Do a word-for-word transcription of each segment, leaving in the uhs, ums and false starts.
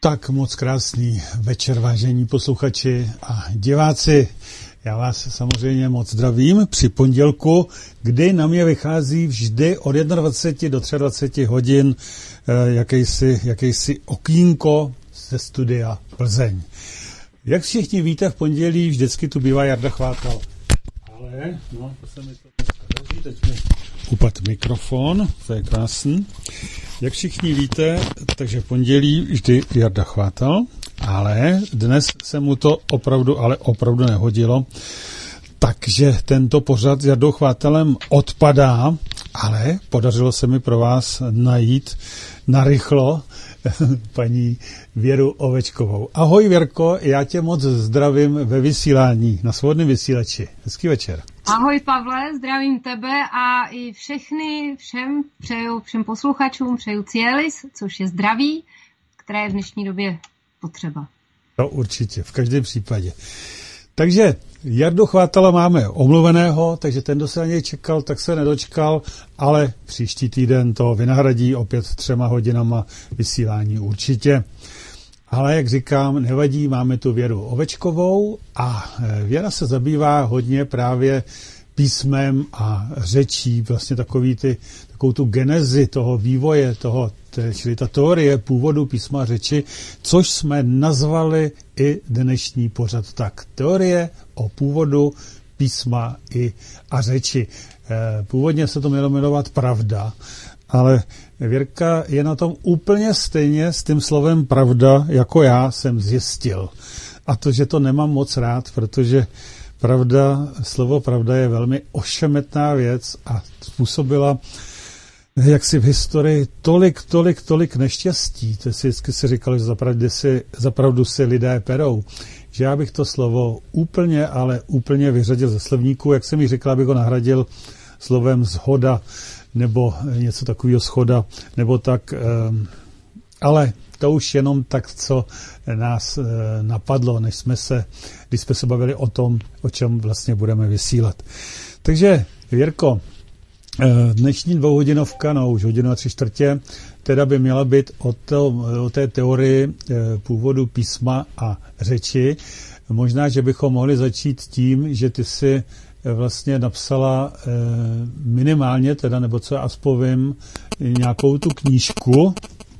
Tak moc krásný večer, vážení posluchači a diváci. Já vás samozřejmě moc zdravím při pondělku, kdy na mě vychází vždy od dvacet jedna do dvacet tři hodin jakýsi, jakýsi okýnko ze studia Plzeň. Jak všichni víte, v pondělí vždycky tu bývá Jarda Chvátal. Ale, no, to se mi to dneska daří, teď mi upadl mikrofon, to je krásný. Jak všichni víte, takže v pondělí vždy Jarda Chvátal, ale dnes se mu to opravdu, ale opravdu nehodilo. Takže tento pořad s Jardou Chvátalem odpadá, ale podařilo se mi pro vás najít narychlo paní Věru Ovečkovou. Ahoj Věrko, já tě moc zdravím ve vysílání, na svobodném vysílači. Hezký večer. Ahoj Pavle, zdravím tebe a i všechny, všem přeju, všem posluchačům přeju cielis, což je zdraví, které je v dnešní době potřeba. No určitě, v každém případě. Takže Jardu Chvátala máme omluveného, takže ten, kdo se na něj čekal, tak se nedočkal, ale příští týden to vynahradí opět třema hodinama vysílání určitě. Ale jak říkám, nevadí, máme tu Věru Ovečkovou a Věra se zabývá hodně právě písmem a řečí, vlastně takový ty, takovou tu genezi toho vývoje, toho, čili ta teorie původu písma a řeči, což jsme nazvali i dnešní pořad tak. Teorie o původu písma i a řeči. Původně se to mělo jmenovat Pravda, ale Věrka je na tom úplně stejně s tím slovem pravda, jako já jsem zjistil. A to, že to nemám moc rád, protože pravda, slovo pravda je velmi ošemetná věc a způsobila jak si v historii tolik, tolik, tolik neštěstí. To si vždycky se říkalo, že zapravdu si, zapravdu si lidé perou. Že já bych to slovo úplně, ale úplně vyřadil ze slovníku, jak jsem mi říkal, abych ho nahradil slovem zhoda, nebo něco takového schoda, nebo tak, ale to už jenom tak, co nás napadlo, než jsme se, když jsme se bavili o tom, o čem vlastně budeme vysílat. Takže, Věrko, dnešní dvouhodinovka, no už hodinu a tři čtvrtě, teda by měla být o, to, o té teorii původu písma a řeči. Možná, že bychom mohli začít tím, že ty si vlastně napsala minimálně, teda, nebo co já aspoň vím, nějakou tu knížku.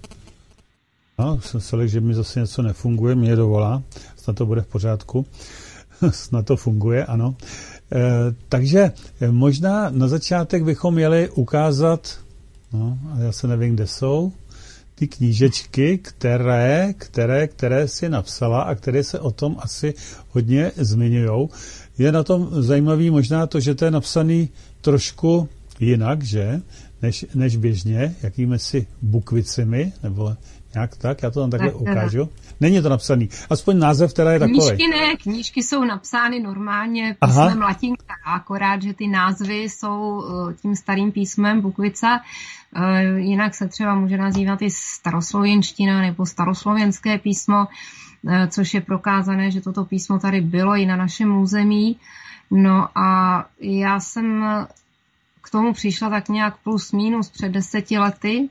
No, jsem se, že mi zase něco nefunguje, mě dovolá, snad to bude v pořádku, snad to funguje, ano. E, takže možná na začátek bychom měli ukázat, no, a já se nevím, kde jsou, ty knížečky, které, které, které si napsala a které se o tom asi hodně zmiňujou. Je na tom zajímavý možná to, že to je napsaný trošku jinak, že, než, než běžně, jakými si bukvicemi, nebo nějak tak, já to tam takhle tak, ukážu. Není to napsaný, aspoň název teda je takový. Knížky ne, knížky jsou napsány normálně písmem latinka, akorát, že ty názvy jsou tím starým písmem bukvica, jinak se třeba může nazývat i staroslověnština nebo staroslovenské písmo, což je prokázané, že toto písmo tady bylo i na našem území. No a já jsem k tomu přišla tak nějak plus minus před deseti lety,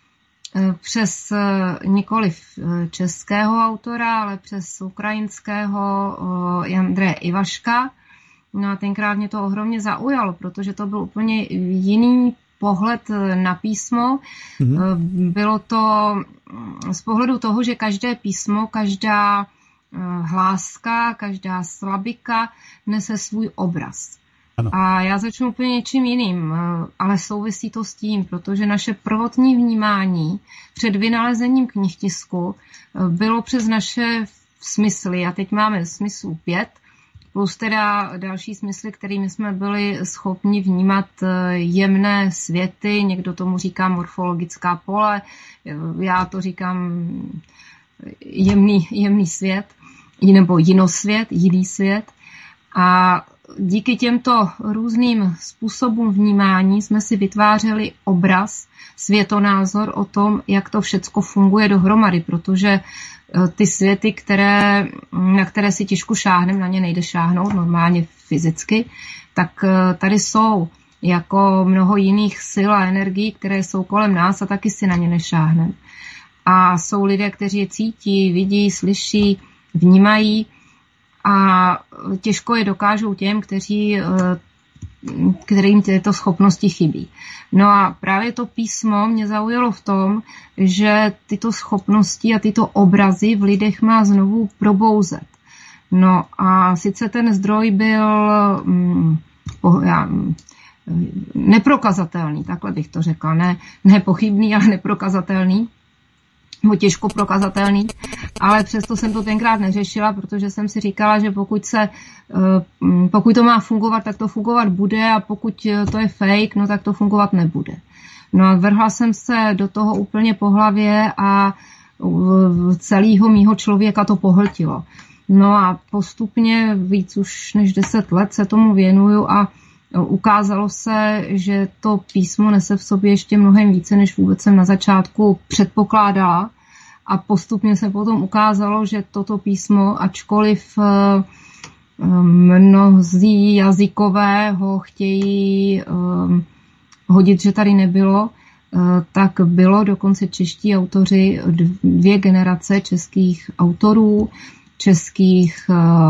přes nikoliv českého autora, ale přes ukrajinského Andreje Ivaška. No a tenkrát mě to ohromně zaujalo, protože to byl úplně jiný pohled na písmo. Mm-hmm. Bylo to z pohledu toho, že každé písmo, každá hláska, každá slabika nese svůj obraz. Ano. A já začnu úplně něčím jiným, ale souvisí to s tím, protože naše prvotní vnímání před vynalezením knihtisku bylo přes naše smysly, a teď máme smyslů pět, plus teda další smysly, kterými jsme byli schopni vnímat jemné světy, někdo tomu říká morfologická pole, já to říkám jemný, jemný svět, nebo jinosvět, jiný svět. A díky těmto různým způsobům vnímání jsme si vytvářeli obraz, světonázor o tom, jak to všecko funguje dohromady, protože ty světy, které, na které si těžko šáhneme, na ně nejde šáhnout normálně fyzicky, tak tady jsou jako mnoho jiných sil a energií, které jsou kolem nás a taky si na ně nešáhneme. a jsou lidé, kteří je cítí, vidí, slyší, vnímají a těžko je dokážou těm, kteří, kterým tyto schopnosti chybí. No a právě to písmo mě zaujalo v tom, že tyto schopnosti a tyto obrazy v lidech má znovu probouzet. No a sice ten zdroj byl mm, já, neprokazatelný, takhle bych to řekla, ne, ne pochybný, ale neprokazatelný, nebo těžko prokazatelný, ale přesto jsem to tenkrát neřešila, protože jsem si říkala, že pokud se, pokud to má fungovat, tak to fungovat bude a pokud to je fake, no tak to fungovat nebude. No a vrhla jsem se do toho úplně po hlavě a celého mýho člověka to pohltilo. No a postupně víc už než deset let se tomu věnuju a ukázalo se, že to písmo nese v sobě ještě mnohem více, než vůbec jsem na začátku předpokládala. A postupně se potom ukázalo, že toto písmo, ačkoliv mnozí jazykové ho chtějí hodit, že tady nebylo, tak bylo dokonce čeští autoři, dvě generace českých autorů, českých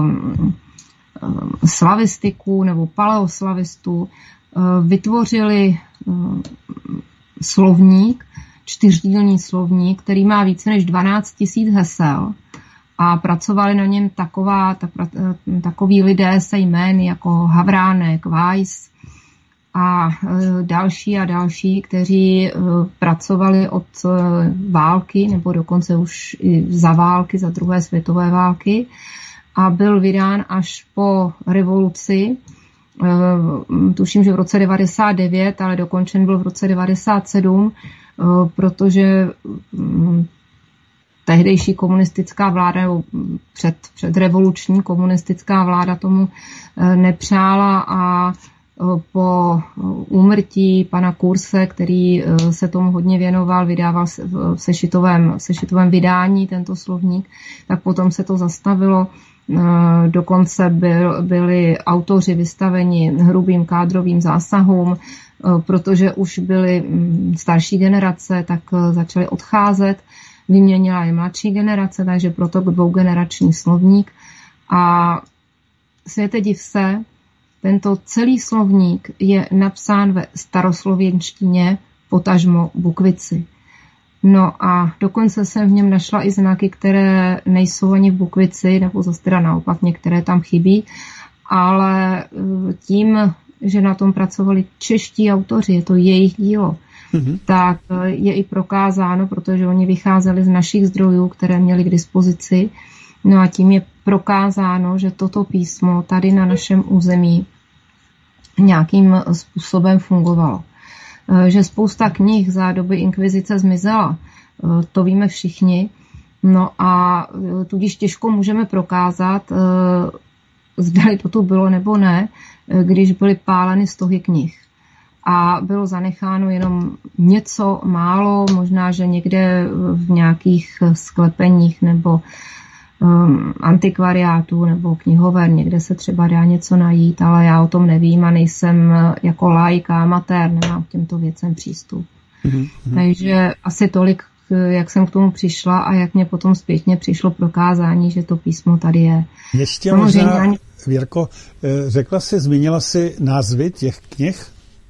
slavistiků nebo paleoslavistů vytvořili slovník, čtyřdílný slovník, který má více než dvanáct tisíc hesel a pracovali na něm taková, tak, takoví lidé se jmény jako Havránek, Weiss a další a další, kteří pracovali od války nebo dokonce už i za války, za druhé světové války a byl vydán až po revoluci, tuším, že v roce devadesát devět, ale dokončen byl v roce devadesát sedm, protože tehdejší komunistická vláda, nebo před, předrevoluční komunistická vláda tomu nepřála a po úmrtí pana Kurse, který se tomu hodně věnoval, vydával v sešitovém, v sešitovém vydání tento slovník, tak potom se to zastavilo. Dokonce byl, byli autoři vystaveni hrubým kádrovým zásahům, protože už byly starší generace, tak začaly odcházet. Vyměnila je mladší generace, takže proto dvougenerační slovník. A světe div se, tento celý slovník je napsán ve staroslověnštině, potažmo bukvici. No a dokonce jsem v něm našla i znaky, které nejsou ani v bukvici, nebo zase teda naopak některé tam chybí, ale tím, že na tom pracovali čeští autoři, je to jejich dílo, mm-hmm. tak je i prokázáno, protože oni vycházeli z našich zdrojů, které měli k dispozici, no a tím je prokázáno, že toto písmo tady na našem území nějakým způsobem fungovalo. Že spousta knih za doby inkvizice zmizela, to víme všichni, no a tudíž těžko můžeme prokázat, zdali to tu bylo nebo ne, když byly páleny stohy knih. A bylo zanecháno jenom něco málo, možná, že někde v nějakých sklepeních nebo um, antikvariátů nebo knihoven, někde se třeba dá něco najít, ale já o tom nevím a nejsem jako laik a amatér, nemám k těmto věcem přístup. Mm-hmm. Takže asi tolik, jak jsem k tomu přišla a jak mě potom zpětně přišlo prokázání, že to písmo tady je. Ještě samozřejmě možná, ani... Věrko, řekla jsi, zmínila jsi názvy těch knih?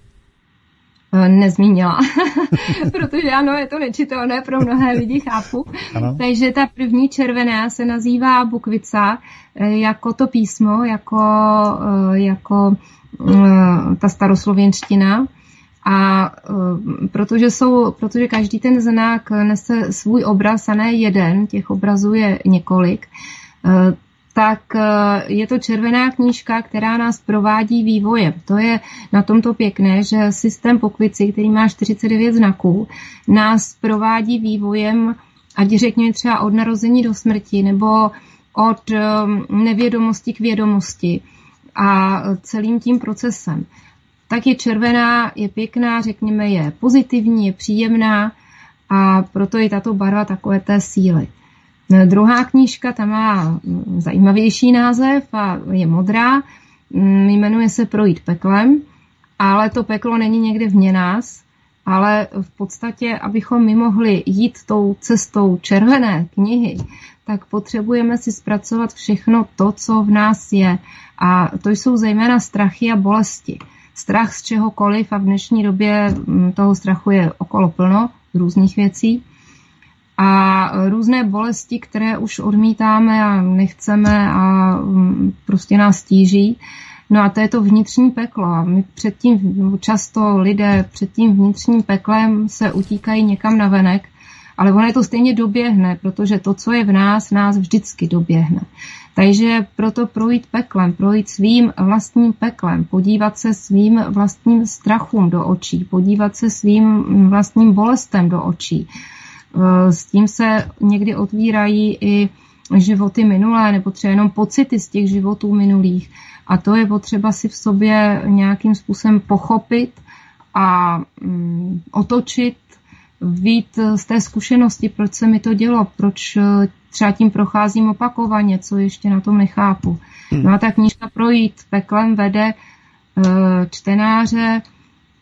Nezmínila, protože ano, je to nečitelné pro mnohé lidi, chápu. Ano. Takže ta první červená se nazývá bukvica, jako to písmo, jako, jako ta staroslověnština. A protože, jsou, protože každý ten znak nese svůj obraz a ne jeden, těch obrazů je několik, tak je to červená knížka, která nás provádí vývojem. To je na tomto pěkné, že systém Bukvici, který má čtyřicet devět znaků, nás provádí vývojem, ať řekněme třeba od narození do smrti, nebo od nevědomosti k vědomosti a celým tím procesem. Tak je červená, je pěkná, řekněme, je pozitivní, je příjemná a proto je tato barva takové té síly. Druhá knížka, ta má zajímavější název a je modrá, jmenuje se Projít peklem, ale to peklo není někde vně nás, ale v podstatě, abychom my mohli jít tou cestou červené knihy, tak potřebujeme si zpracovat všechno to, co v nás je. A to jsou zejména strachy a bolesti. Strach z čehokoliv, a v dnešní době toho strachu je okolo plno různých věcí. A různé bolesti, které už odmítáme a nechceme a prostě nás tíží. No a to je to vnitřní peklo. A my předtím, často lidé před tím vnitřním peklem se utíkají někam navenek, ale ono je to stejně doběhne, protože to, co je v nás, nás vždycky doběhne. Takže proto projít peklem, projít svým vlastním peklem, podívat se svým vlastním strachům do očí, podívat se svým vlastním bolestem do očí. S tím se někdy otvírají i životy minulé, nebo třeba jenom pocity z těch životů minulých. A to je potřeba si v sobě nějakým způsobem pochopit a mm, otočit, vyjít z té zkušenosti, proč se mi to dělo, proč třeba tím procházím opakovaně, co ještě na tom nechápu. No a ta knížka Projít peklem vede čtenáře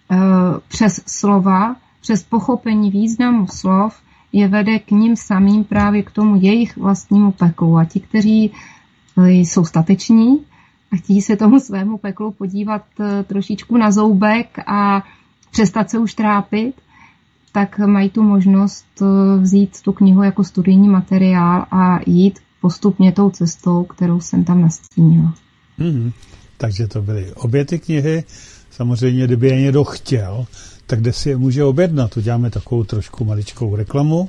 přes slova, přes pochopení významu slov, je vede k ním samým právě k tomu jejich vlastnímu peklu. A ti, kteří jsou stateční a chtějí se tomu svému peklu podívat trošičku na zoubek a přestat se už trápit, tak mají tu možnost vzít tu knihu jako studijní materiál a jít postupně tou cestou, kterou jsem tam nastínila. Mm, takže to byly obě ty knihy. Samozřejmě, kdyby je někdo chtěl, tak kde si je může objednat? Uděláme takovou trošku maličkou reklamu.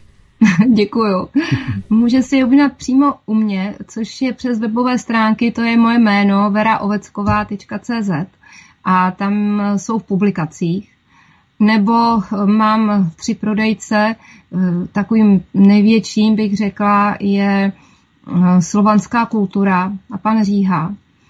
Děkuju. Může si je objednat přímo u mě, což je přes webové stránky, to je moje jméno vera ovecková tečka cé zet a tam jsou v publikacích. Nebo mám tři prodejce, takovým největším bych řekla je Slovanská kultura a pan Říha.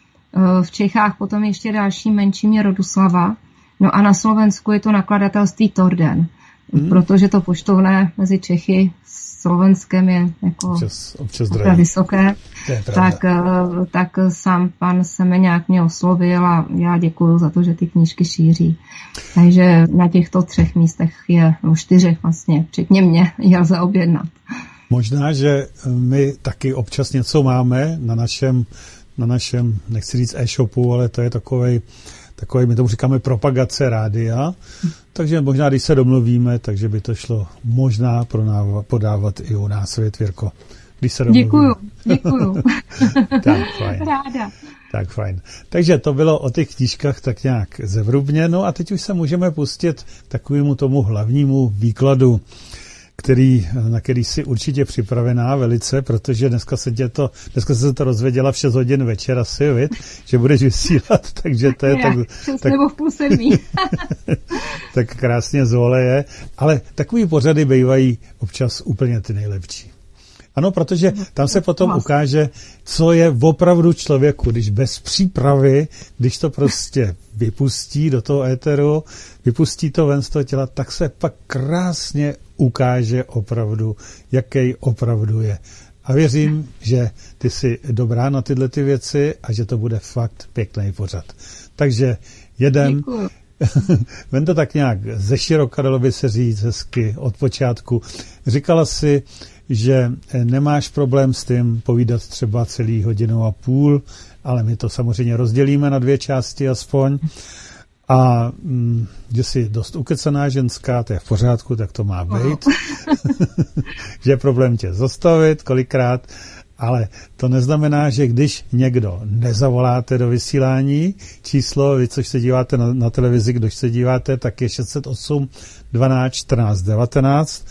V Čechách potom ještě další menším je Roduslava. No a na Slovensku je to nakladatelství Torden, hmm. protože to poštovné mezi Čechy s Slovenskem je jako občas, občas vysoké. Tak, tak sám pan Semeňák mě oslovil a já děkuju za to, že ty knížky šíří. Takže na těchto třech místech je, no čtyřech vlastně, včetně mě, je lze objednat. Možná, že my taky občas něco máme na našem, na našem, nechci říct e-shopu, ale to je takovej, takovej, my tomu říkáme propagace rádia, takže možná, když se domluvíme, takže by to šlo možná pronávat, podávat i u nás, Větvěrko. Když se domluvíme. Děkuju, děkuju. Tak, fajn. Ráda. Tak, fajn. Takže to bylo o těch knížkách tak nějak zevrubně, no a teď už se můžeme pustit k takovému tomu hlavnímu výkladu, který, na který jsi určitě připravená velice, protože dneska se tě to, dneska se to rozvěděla v šest hodin večer asi, viď? Že budeš vysílat, takže to je Já, tak... tak nebo v půl sedmí. Tak krásně zvoleje, ale takový pořady bývají občas úplně ty nejlepší. Ano, protože tam se potom ukáže, co je opravdu člověku, když bez přípravy, když to prostě vypustí do toho éteru, vypustí to ven z toho těla, tak se pak krásně ukáže opravdu, jaký opravdu je. A věřím, že ty jsi dobrá na tyhle ty věci a že to bude fakt pěkný pořad. Takže jedem. Ven to tak nějak ze široka, dalo by se říct hezky od počátku. Říkala si, že nemáš problém s tím povídat třeba celý hodinu a půl, ale my to samozřejmě rozdělíme na dvě části aspoň. A mm, že jsi dost ukecená ženská, to je v pořádku, tak to má být. Že je problém tě zastavit kolikrát, ale to neznamená, že když někdo nezavoláte do vysílání, číslo, vy, což se díváte na, na televizi, když se díváte, tak je šest set osm dvanáct čtrnáct devatenáct.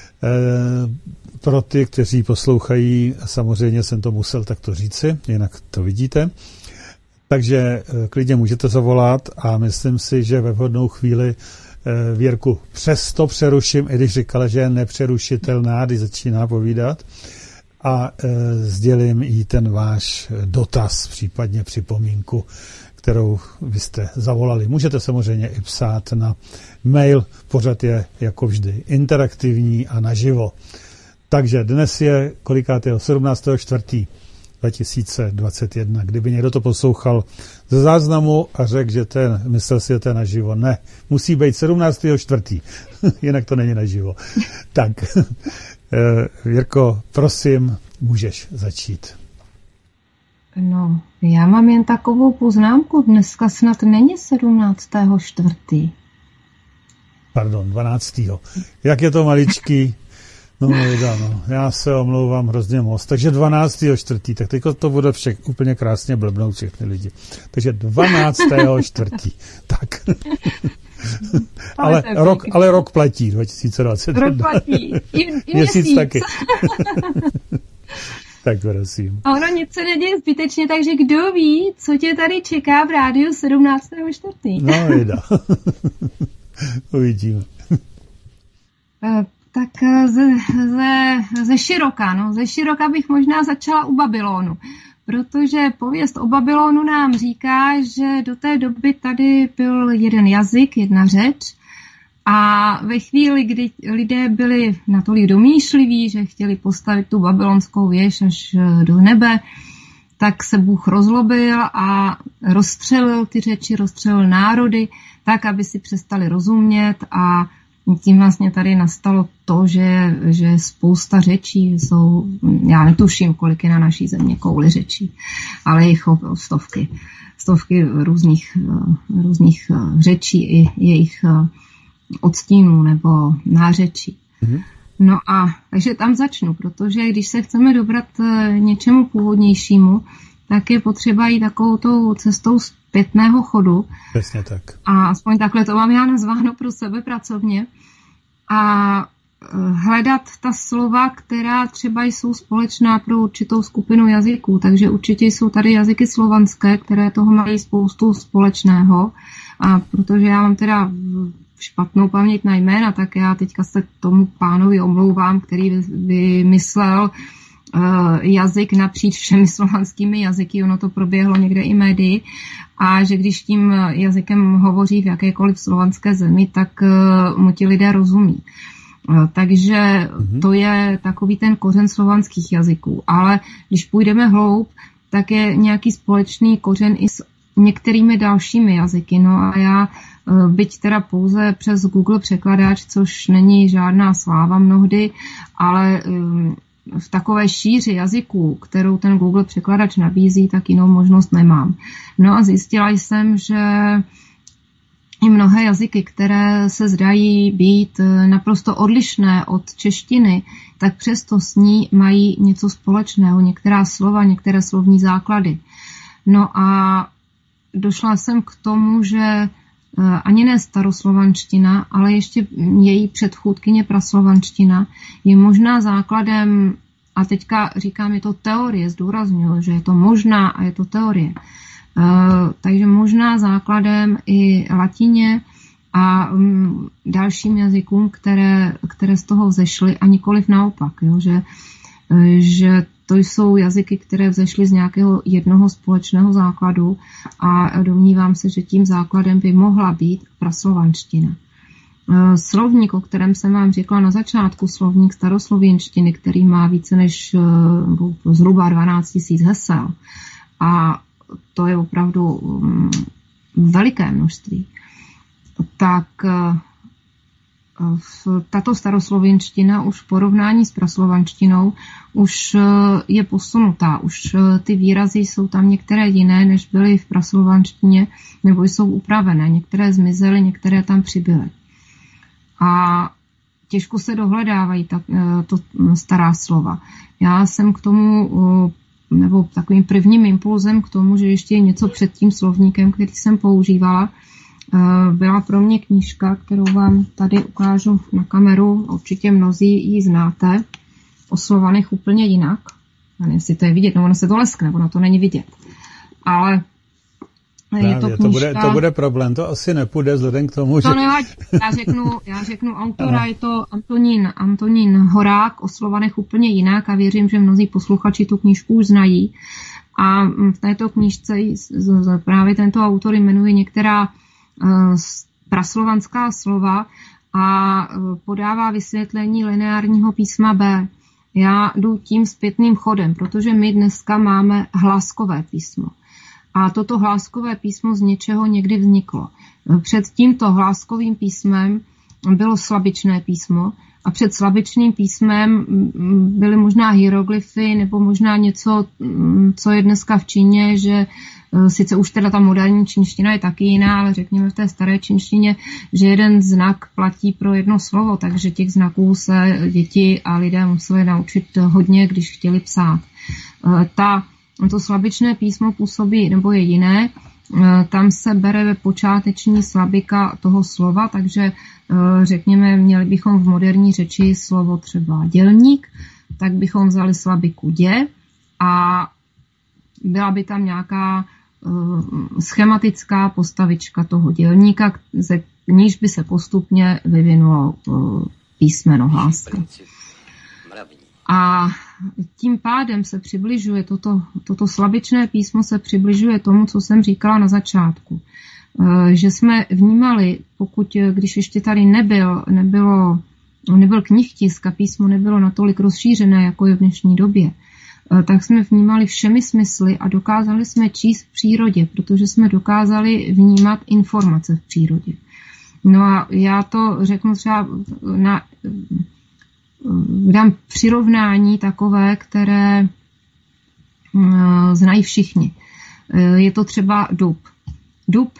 E, pro ty, kteří poslouchají, samozřejmě jsem to musel takto říci, jinak to vidíte. Takže klidně můžete zavolat a myslím si, že ve vhodnou chvíli Věrku přesto přeruším, i když říkala, že je nepřerušitelná, když začíná povídat, a sdělím jí ten váš dotaz, případně připomínku, kterou byste zavolali. Můžete samozřejmě i psát na mail, pořad je jako vždy interaktivní a naživo. Takže dnes je kolikátého sedmnáctého čtvrtého dva tisíce dvacet jedna. Kdyby někdo to poslouchal ze záznamu a řekl, že ten, myslel si, že to je naživo. Ne, musí být sedmnáctého čtvrtého jinak to není naživo. Tak, Jirko, prosím, můžeš začít. No, já mám jen takovou poznámku. Dneska snad není sedmnáctého čtvrtého Pardon, dvanáctého Jak je to maličký? No, no, já se omlouvám hrozně moc. Takže dvanáctého čtvrtého Tak teďko to bude však úplně krásně blbnout všechny lidi. Takže dvanáctého čtvrtého Tak. ale, rok, ale rok platí, dva tisíce dvacet jedna Rok platí. I, i měsíc taky. Tak prosím. A ono nic se neděje zbytečně, takže kdo ví, co tě tady čeká v rádiu sedmnáctého čtvrtého No, jeda. Uvidíme. Tak ze, ze, ze široka, no, ze široka bych možná začala u Babylonu, protože pověst o Babylonu nám říká, že do té doby tady byl jeden jazyk, jedna řeč a ve chvíli, kdy lidé byli natolik domýšliví, že chtěli postavit tu babylonskou věž až do nebe, tak se Bůh rozlobil a rozstřelil ty řeči, rozstřelil národy tak, aby si přestali rozumět a tím vlastně tady nastalo to, že, že spousta řečí jsou, já netuším, kolik je na naší země kouli řečí, ale jich stovky, stovky různých, různých řečí i jejich odstínů nebo nářečí. Mm-hmm. No a takže tam začnu, protože když se chceme dobrat něčemu původnějšímu, tak je potřeba jít takovou tou cestou zpětného chodu. Přesně tak. A aspoň takhle to mám já nazváno pro sebe pracovně. A hledat ta slova, která třeba jsou společná pro určitou skupinu jazyků. Takže určitě jsou tady jazyky slovanské, které toho mají spoustu společného. A protože já mám teda špatnou paměť na jména, tak já teďka se tomu pánovi omlouvám, který vymyslel jazyk napříč všemi slovanskými jazyky, ono to proběhlo někde i médii, a že když tím jazykem hovoří v jakékoliv slovanské zemi, tak mu ti lidé rozumí. Takže to je takový ten kořen slovanských jazyků. Ale když půjdeme hloub, tak je nějaký společný kořen i s některými dalšími jazyky. No a já, byť teda pouze přes Google překladač, což není žádná sláva mnohdy, ale v takové šíři jazyků, kterou ten Google překladač nabízí, tak jinou možnost nemám. No a zjistila jsem, že i mnohé jazyky, které se zdají být naprosto odlišné od češtiny, tak přesto s ní mají něco společného, některá slova, některé slovní základy. No a došla jsem k tomu, že ani ne staroslovanština, ale ještě její předchůdkyně praslovanština je možná základem, a teďka říkám, je to teorie, zdůrazňuji, že je to možná a je to teorie. Takže možná základem i latině a dalším jazykům, které, které z toho vzešly, a nikoliv naopak, jo, že, že to jsou jazyky, které vzešly z nějakého jednoho společného základu a domnívám se, že tím základem by mohla být praslovanština. Slovník, o kterém jsem vám řekla na začátku, slovník staroslověnštiny, který má více než zhruba dvanáct tisíc hesel, a to je opravdu veliké množství, tak tato staroslověnština už v porovnání s praslovanštinou už je posunutá. Už ty výrazy jsou tam některé jiné, než byly v praslovanštině, nebo jsou upravené. Některé zmizely, některé tam přibyly. A těžko se dohledávají ta, to stará slova. Já jsem k tomu, nebo takovým prvním impulzem k tomu, že ještě je něco před tím slovníkem, který jsem používala, byla pro mě knížka, kterou vám tady ukážu na kameru. Určitě mnozí ji znáte. O Slovanech úplně jinak. Nevím, jestli to je vidět, no ono se to leskne, ono to není vidět. Ale Právě, je to knížka... To bude, to bude problém, to asi nepůjde vzhledem k tomu, to že... nevadí. Já řeknu, já řeknu autora, je to Antonín, Antonín Horák, o Slovanech úplně jinak, a věřím, že mnozí posluchači tu knížku už znají. A v této knížce právě tento autor jmenuje některá praslovanská slova a podává vysvětlení lineárního písma B. já jdu tím zpětným chodem, protože my dneska máme hláskové písmo. A toto hláskové písmo z něčeho někdy vzniklo. Před tímto hláskovým písmem bylo slabičné písmo a před slabičným písmem byly možná hieroglyfy nebo možná něco, co je dneska v Číně, že sice už teda ta moderní čínština je taky jiná, ale řekněme v té staré čínštině, že jeden znak platí pro jedno slovo, takže těch znaků se děti a lidé museli naučit hodně, když chtěli psát. Ta, to slabičné písmo působí, nebo je jiné, tam se bere ve počáteční slabika toho slova, takže řekněme, měli bychom v moderní řeči slovo třeba dělník, tak bychom vzali slabiku dě a byla by tam nějaká schematická postavička toho dělníka, ze níž by se postupně vyvinulo písmeno hláska. A tím pádem se přibližuje, toto, toto slabičné písmo se přibližuje tomu, co jsem říkala na začátku. Že jsme vnímali, pokud, když ještě tady nebyl, nebylo, nebyl knihtisk a písmo nebylo natolik rozšířené, jako je v dnešní době, tak jsme vnímali všemi smysly a dokázali jsme číst v přírodě, protože jsme dokázali vnímat informace v přírodě. No a já to řeknu třeba na... dám přirovnání takové, které znají všichni. Je to třeba dub. Dub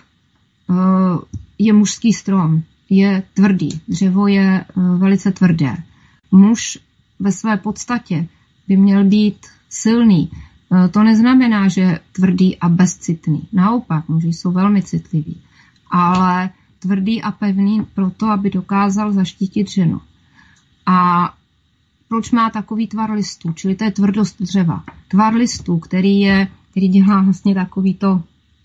je mužský strom, je tvrdý, dřevo je velice tvrdé. Muž ve své podstatě by měl být silný. To neznamená, že tvrdý a bezcitný. Naopak, muži jsou velmi citliví. Ale tvrdý a pevný proto, aby dokázal zaštítit ženu. A proč má takový tvar listů? Čili to je tvrdost dřeva. Tvar listů, který, je, který dělá vlastně takový to,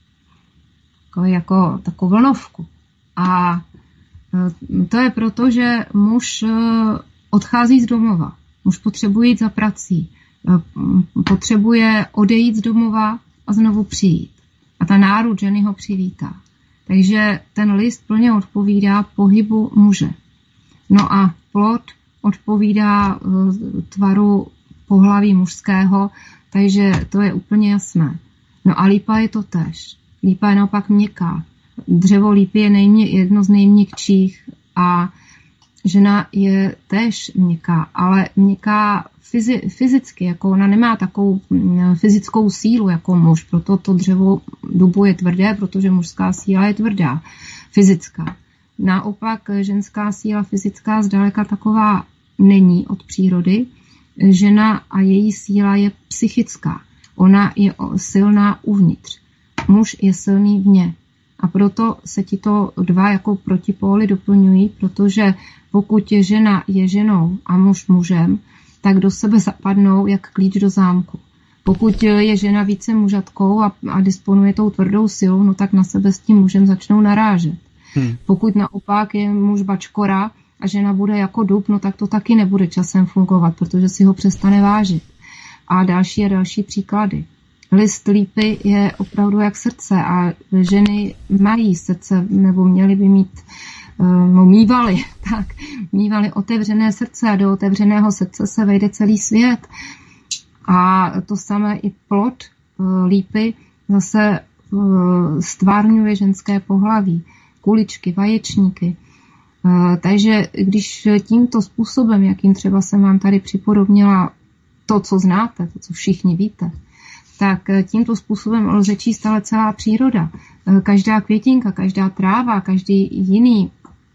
jako, jako takovou vlnovku. A to je proto, že muž odchází z domova. Muž potřebuje jít za prací. Potřebuje odejít z domova a znovu přijít. A ta náruč ženy ho přivítá. Takže ten list plně odpovídá pohybu muže. No a plod odpovídá tvaru pohlaví mužského, takže to je úplně jasné. No a lípa je to též. Lípa je naopak měkká. Dřevo lípy je nejmě, jedno z nejměkčích a žena je též měkká, ale měkká fyzi, fyzicky, jako ona nemá takovou fyzickou sílu jako muž, proto to dřevo dubu je tvrdé, protože mužská síla je tvrdá, fyzická. Naopak ženská síla fyzická zdaleka taková není od přírody. Žena a její síla je psychická. Ona je silná uvnitř. Muž je silný vně. A proto se tito dva jako protipóly doplňují, protože pokud je žena je ženou a muž mužem, tak do sebe zapadnou jak klíč do zámku. Pokud je žena více mužatkou a, a disponuje tou tvrdou silou, no tak na sebe s tím mužem začnou narážet. Hmm. Pokud naopak je muž bačkora a žena bude jako dub, no tak to taky nebude časem fungovat, protože si ho přestane vážit. A další a další příklady. List lípy je opravdu jak srdce a ženy mají srdce, nebo měly by mít, no mívali, tak, mívali otevřené srdce a do otevřeného srdce se vejde celý svět. A to samé i plod lípy zase stvárňuje ženské pohlaví, kuličky, vaječníky. Takže když tímto způsobem, jakým třeba jsem vám tady připodobnila to, co znáte, to, co všichni víte, tak tímto způsobem lze číst ale celá příroda. Každá květinka, každá tráva, každý jiný,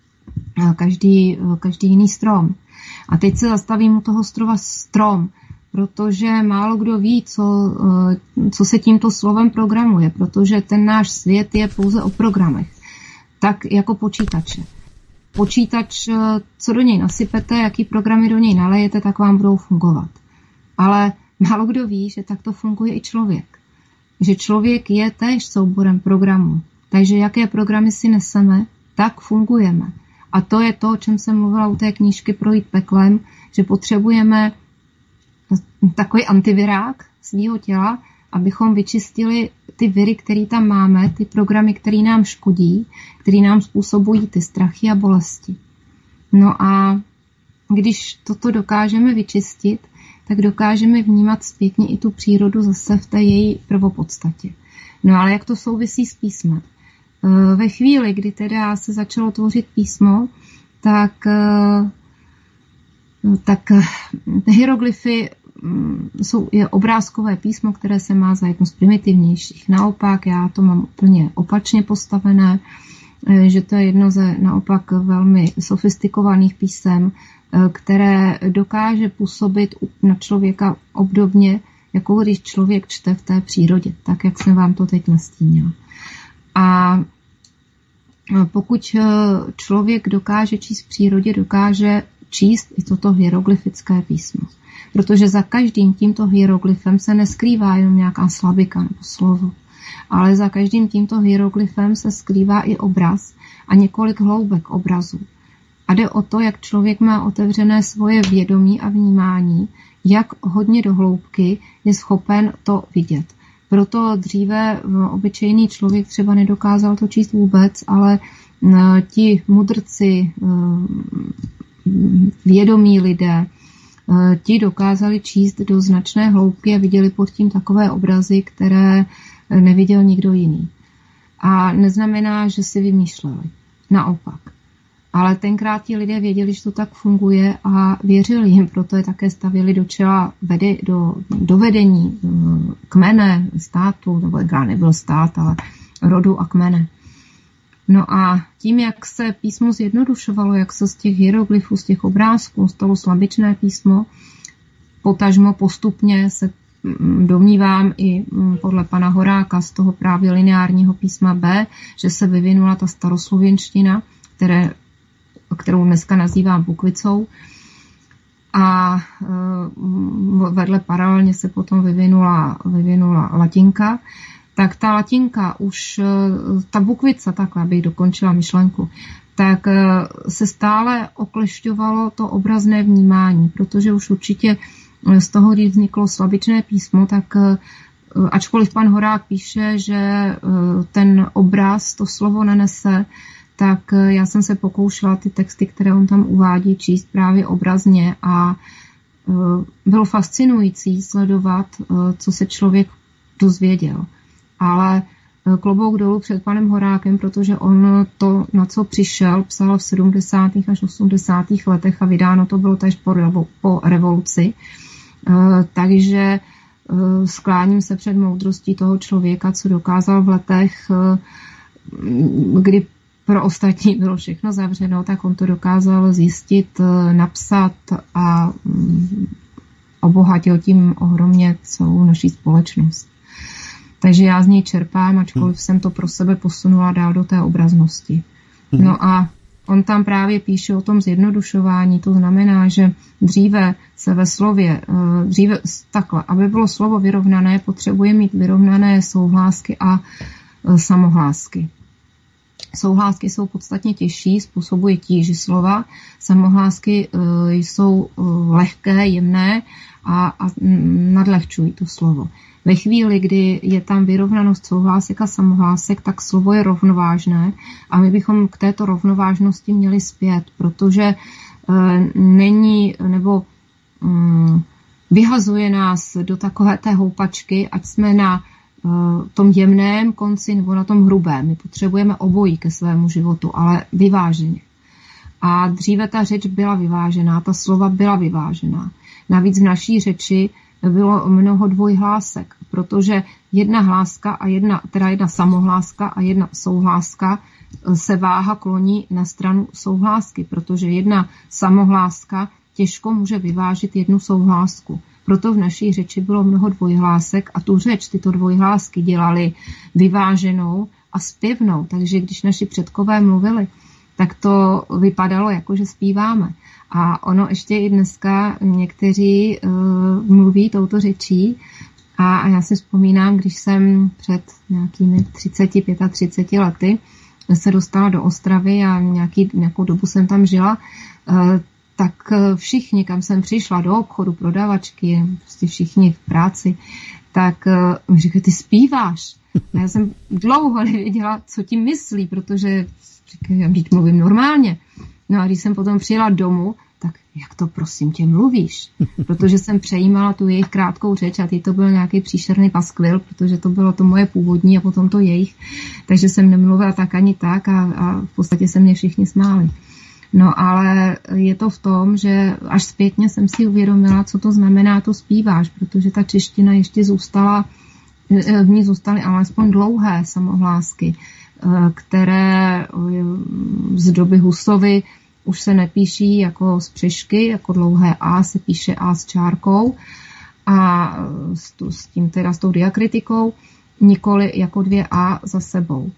každý, každý jiný strom. A teď se zastavím u toho slova strom, protože málo kdo ví, co, co se tímto slovem programuje, protože ten náš svět je pouze o programech. Tak jako počítače. Počítač, co do něj nasypete, jaký programy do něj nalejete, tak vám budou fungovat. Ale málo kdo ví, že takto funguje i člověk. Že člověk je též souborem programů. Takže jaké programy si neseme, tak fungujeme. A to je to, o čem jsem mluvila u té knížky Projít peklem, že potřebujeme takový antivirák svýho těla, abychom vyčistili ty viry, které tam máme, ty programy, které nám škodí, které nám způsobují ty strachy a bolesti. No a když toto dokážeme vyčistit, tak dokážeme vnímat zpětně i tu přírodu zase v té její prvopodstatě. No ale jak to souvisí s písmem? Ve chvíli, kdy teda se začalo tvořit písmo, tak, tak hieroglyfy jsou, je obrázkové písmo, které se má za jedno z primitivnějších. Naopak, já to mám úplně opačně postavené, že to je jedno ze naopak velmi sofistikovaných písem, které dokáže působit na člověka obdobně, jako když člověk čte v té přírodě, tak jak jsem vám to teď nastínila. A pokud člověk dokáže číst v přírodě, dokáže číst i toto hieroglyfické písmo. Protože za každým tímto hieroglyfem se neskrývá jenom nějaká slabika nebo slovo, ale za každým tímto hieroglyfem se skrývá i obraz a několik hloubek obrazů. A jde o to, jak člověk má otevřené svoje vědomí a vnímání, jak hodně do hloubky je schopen to vidět. Proto dříve obyčejný člověk třeba nedokázal to číst vůbec, ale ti mudrci, vědomí lidé, ti dokázali číst do značné hloubky a viděli pod tím takové obrazy, které neviděl nikdo jiný. A neznamená, že si vymýšleli. Naopak. Ale tenkrát ti lidé věděli, že to tak funguje a věřili jim, proto je také stavěli do čela vedy, do, do vedení kmene, státu, nebo nebyl stát, ale rodu a kmene. No a tím, jak se písmo zjednodušovalo, jak se z těch hieroglyfů, z těch obrázků stalo slabičné písmo, potažmo postupně se domnívám i podle pana Horáka z toho právě lineárního písma B, že se vyvinula ta staroslověnština, které, kterou dneska nazývám bukvicou. A vedle paralelně se potom vyvinula, vyvinula latinka. Tak ta latinka už, ta bukvica, takhle abych dokončila myšlenku, tak se stále oklešťovalo to obrazné vnímání, protože už určitě z toho, když vzniklo slabičné písmo, tak ačkoliv pan Horák píše, že ten obraz, to slovo nenese, tak já jsem se pokoušela ty texty, které on tam uvádí, číst právě obrazně a bylo fascinující sledovat, co se člověk dozvěděl. Ale klobouk dolů před panem Horákem, protože on to, na co přišel, psal v sedmdesátých až osmdesátých letech a vydáno to bylo též po, po revoluci. Takže skláním se před moudrostí toho člověka, co dokázal v letech, kdy pro ostatní bylo všechno zavřeno, tak on to dokázal zjistit, napsat a obohatil tím ohromně celou naší společnost. Takže já z něj čerpám, ačkoliv jsem to pro sebe posunula dál do té obraznosti. No a on tam právě píše o tom zjednodušování, to znamená, že dříve se ve slově, dříve takhle, aby bylo slovo vyrovnané, potřebuje mít vyrovnané souhlásky a samohlásky. Souhlásky jsou podstatně těžší, způsobuje tíži slova, samohlásky jsou lehké, jemné a, a nadlehčují to slovo. Ve chvíli, kdy je tam vyrovnanost souhlásek a samohlásek, tak slovo je rovnovážné a my bychom k této rovnovážnosti měli zpět, protože e, není, nebo mm, vyhazuje nás do takové té houpačky, ať jsme na e, tom jemném konci nebo na tom hrubém. My potřebujeme obojí ke svému životu, ale vyváženě. A dříve ta řeč byla vyvážená, ta slova byla vyvážená. Navíc v naší řeči bylo mnoho dvojhlásek, protože jedna hláska a jedna, teda jedna samohláska a jedna souhláska se váha kloní na stranu souhlásky, protože jedna samohláska těžko může vyvážit jednu souhlásku. Proto v naší řeči bylo mnoho dvojhlásek a tu řeč, tyto dvojhlásky dělaly vyváženou a zpěvnou. Takže když naši předkové mluvili, tak to vypadalo jako, že zpíváme. A ono ještě i dneska někteří uh, mluví touto řečí a, a já si vzpomínám, když jsem před nějakými třicet, třicet pět lety se dostala do Ostravy a nějaký, nějakou dobu jsem tam žila, uh, tak všichni, kam jsem přišla, do obchodu, prodavačky, prostě všichni v práci, tak uh, mi říkají, ty zpíváš. A já jsem dlouho nevěděla, co tím myslí, protože říkají, já mluvím normálně. No a když jsem potom přijela domů, tak jak to prosím tě mluvíš? Protože jsem přejímala tu jejich krátkou řeč a teď to byl nějaký příšerný paskvil, protože to bylo to moje původní a potom to jejich. Takže jsem nemluvila tak ani tak a, a v podstatě se mě všichni smáli. No ale je to v tom, že až zpětně jsem si uvědomila, co to znamená, to zpíváš, protože ta čeština ještě zůstala, v ní zůstaly alespoň dlouhé samohlásky, které z doby Husovy už se nepíší jako z přešky, jako dlouhé A se píše A s čárkou a s tím teda s tou diakritikou, nikoli jako dvě A za sebou.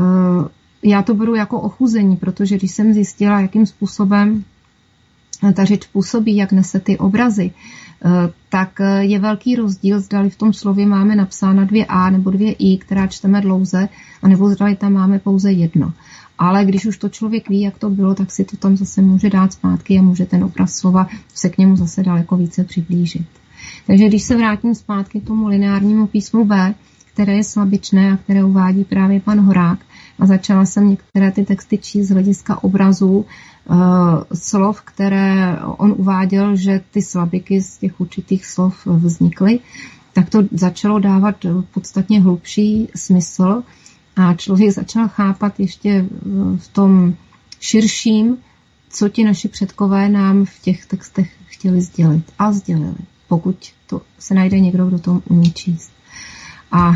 Já to beru jako ochuzení, protože když jsem zjistila, jakým způsobem ta řeč působí, jak nese ty obrazy, tak je velký rozdíl, zdali v tom slově máme napsána dvě A nebo dvě I, která čteme dlouze, anebo zdali tam máme pouze jedno. Ale když už to člověk ví, jak to bylo, tak si to tam zase může dát zpátky a může ten obraz slova se k němu zase daleko více přiblížit. Takže když se vrátím zpátky k tomu lineárnímu písmu B, které je slabičné a které uvádí právě pan Horák, a začala jsem některé ty texty číst z hlediska obrazů, uh, slov, které on uváděl, že ty slabiky z těch určitých slov vznikly, tak to začalo dávat podstatně hlubší smysl a člověk začal chápat ještě v tom širším, co ti naši předkové nám v těch textech chtěli sdělit a sdělili, pokud to se najde někdo, kdo to umí číst. A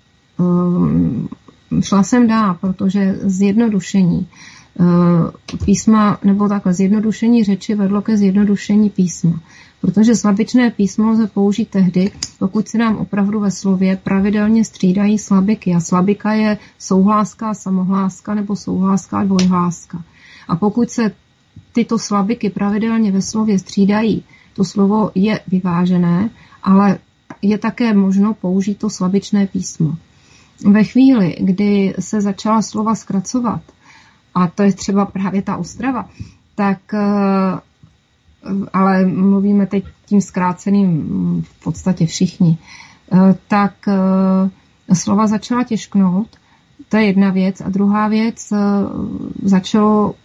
um, šla jsem dál, protože zjednodušení písma, nebo takhle, zjednodušení řeči vedlo ke zjednodušení písma. Protože slabičné písmo lze použít tehdy, pokud se nám opravdu ve slově pravidelně střídají slabiky. A slabika je souhláska, samohláska nebo souhláska, dvojhláska. A pokud se tyto slabiky pravidelně ve slově střídají, to slovo je vyvážené, ale je také možno použít to slabičné písmo. Ve chvíli, kdy se začala slova zkracovat, a to je třeba právě ta Ostrava, tak, ale mluvíme teď tím zkráceným v podstatě všichni, tak slova začala těžknout, to je jedna věc. A druhá věc, začalo,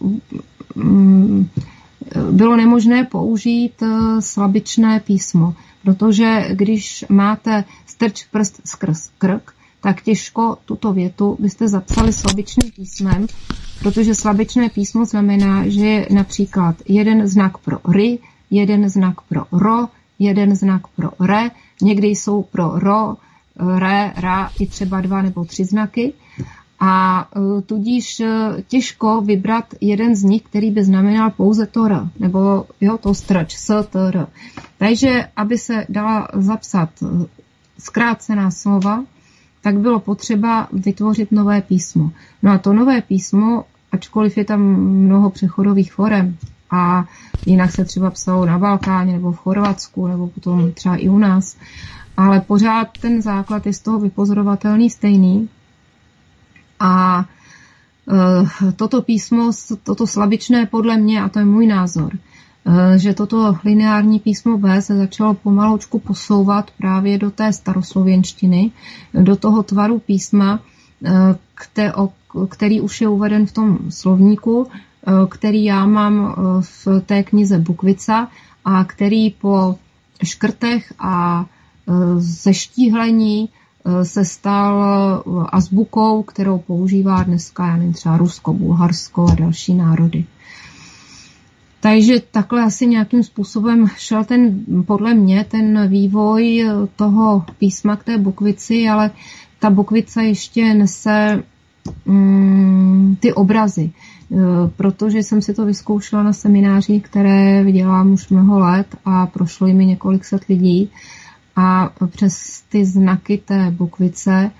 bylo nemožné použít slabičné písmo, protože když máte strč prst skrz krk, tak těžko tuto větu byste zapsali slabičným písmem, protože slabičné písmo znamená, že je například jeden znak pro ry, jeden znak pro ro, jeden znak pro re, někdy jsou pro ro, re, ra i třeba dva nebo tři znaky a tudíž těžko vybrat jeden z nich, který by znamenal pouze to r, nebo jo, to strč, s, t, r. Takže, aby se dala zapsat zkrácená slova, tak bylo potřeba vytvořit nové písmo. No a to nové písmo, ačkoliv je tam mnoho přechodových forem a jinak se třeba psalo na Balkáně nebo v Chorvatsku nebo potom třeba i u nás, ale pořád ten základ je z toho vypozorovatelný stejný a e, toto písmo, toto slabičné podle mě, a to je můj názor, že toto lineární písmo B se začalo pomaloučku posouvat právě do té staroslověnštiny, do toho tvaru písma, který už je uveden v tom slovníku, který já mám v té knize Bukvica a který po škrtech a zeštíhlení se stal azbukou, kterou používá dneska, já nevím, třeba Rusko, Bulharsko a další národy. Takže takhle asi nějakým způsobem šel ten, podle mě, ten vývoj toho písma k té Bukvici, ale ta Bukvica ještě nese mm, ty obrazy, protože jsem si to vyzkoušela na semináři, které dělám už mnoho let a prošlo jimi několik set lidí a přes ty znaky té Bukvice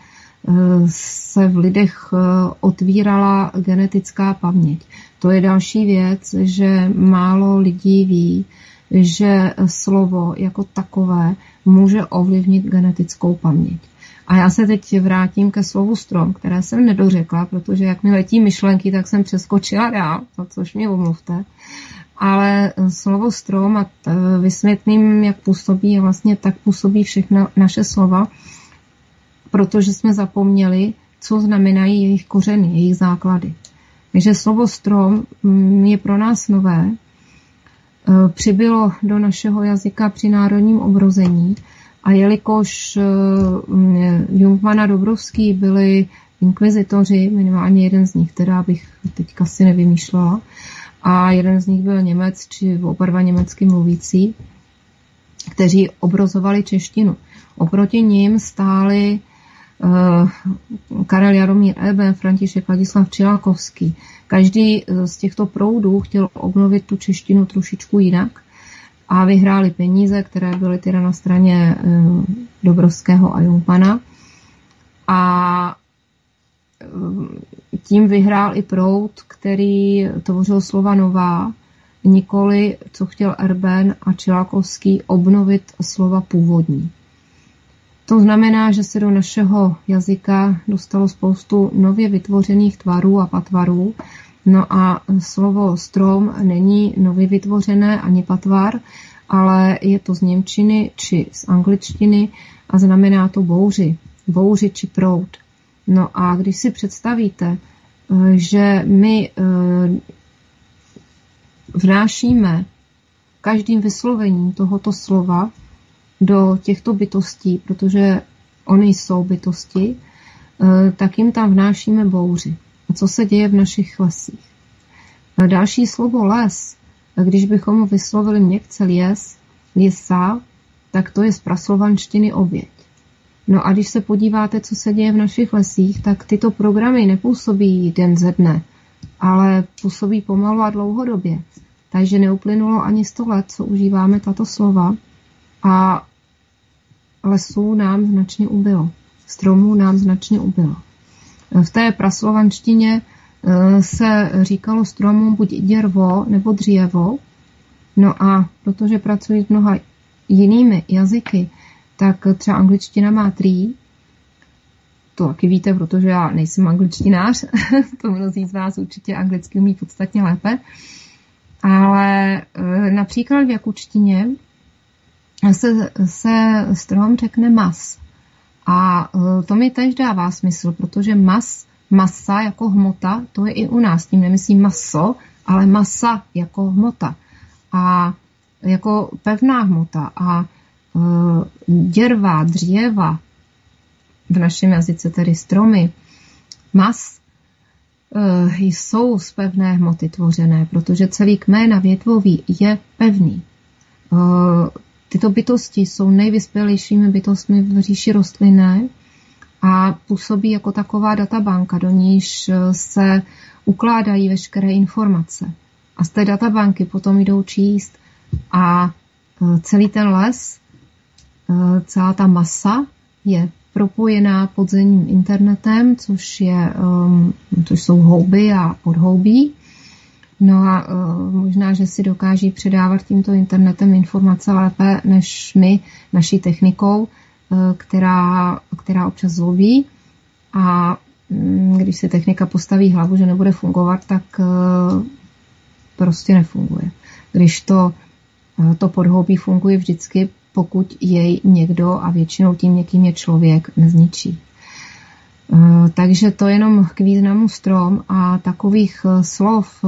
se v lidech otvírala genetická paměť. To je další věc, že málo lidí ví, že slovo jako takové může ovlivnit genetickou paměť. A já se teď vrátím ke slovu strom, které jsem nedořekla, protože jak mi letí myšlenky, tak jsem přeskočila dál, za což mě omluvte. Ale slovo strom, a vysvětlím, jak působí, a vlastně tak působí všechna naše slova, protože jsme zapomněli, co znamenají jejich kořeny, jejich základy. Takže slovo strom je pro nás nové, přibylo do našeho jazyka při národním obrození a jelikož Jungmann a Dobrovský byli inkvizitoři, minimálně jeden z nich, teda bych teďka si nevymýšlela, a jeden z nich byl Němec, či oba dva německy mluvící, kteří obrozovali češtinu. Oproti nim stáli uh, Karel Jaromír Eben, František Ladislav Čilákovský. Každý z těchto proudů chtěl obnovit tu češtinu trošičku jinak a vyhráli peníze, které byly teda na straně uh, Dobrovského a Jungmanna. A tím vyhrál i proud, který tvořil slova nová, nikoli, co chtěl Erben a Čilákovský, obnovit slova původní. To znamená, že se do našeho jazyka dostalo spoustu nově vytvořených tvarů a patvarů. No a slovo strom není nově vytvořené ani patvar, ale je to z němčiny či z angličtiny a znamená to bouři, bouři či proud. No a když si představíte, že my vnášíme každým vyslovením tohoto slova do těchto bytostí, protože oni jsou bytosti, tak jim tam vnášíme bouři. A co se děje v našich lesích? Další slovo les, když bychom ho vyslovili měkce lies, lesa, tak to je z praslovanštiny oběť. No a když se podíváte, co se děje v našich lesích, tak tyto programy nepůsobí den ze dne, ale působí pomalu a dlouhodobě. Takže neuplynulo ani sto let, co užíváme tato slova a lesů nám značně ubylo. Stromů nám značně ubylo. V té praslovanštině se říkalo stromům buď děrvo nebo dříjevo. No a protože pracuji s mnoha jinými jazyky, tak třeba angličtina má tree. To taky víte, protože já nejsem angličtinář. To mnozí z vás určitě anglicky umí podstatně lépe. Ale například v jakučtině se, se strom řekne mas. A to mi též dává smysl, protože mas, masa jako hmota, to je i u nás. Tím nemyslím maso, ale masa jako hmota. A jako pevná hmota. A děrva, dřeva, v našem jazyce tedy stromy, mas, jsou z pevné hmoty tvořené, protože celý kmen a větvový je pevný. Tyto bytosti jsou nejvyspělejšími bytostmi v říši rostlinné a působí jako taková databanka, do níž se ukládají veškeré informace. A z té databanky potom jdou číst a celý ten les, celá ta masa je propojená podzemním internetem, což, je, což jsou houby a podhoubí. No a možná, že si dokáží předávat tímto internetem informace lépe než my, naší technikou, která, která občas zlobí. A když si technika postaví hlavu, že nebude fungovat, tak prostě nefunguje. Když to, to podhoubí funguje vždycky, pokud jej někdo, a většinou tím někým je člověk, nezničí. Takže to jenom k významu strom a takových slov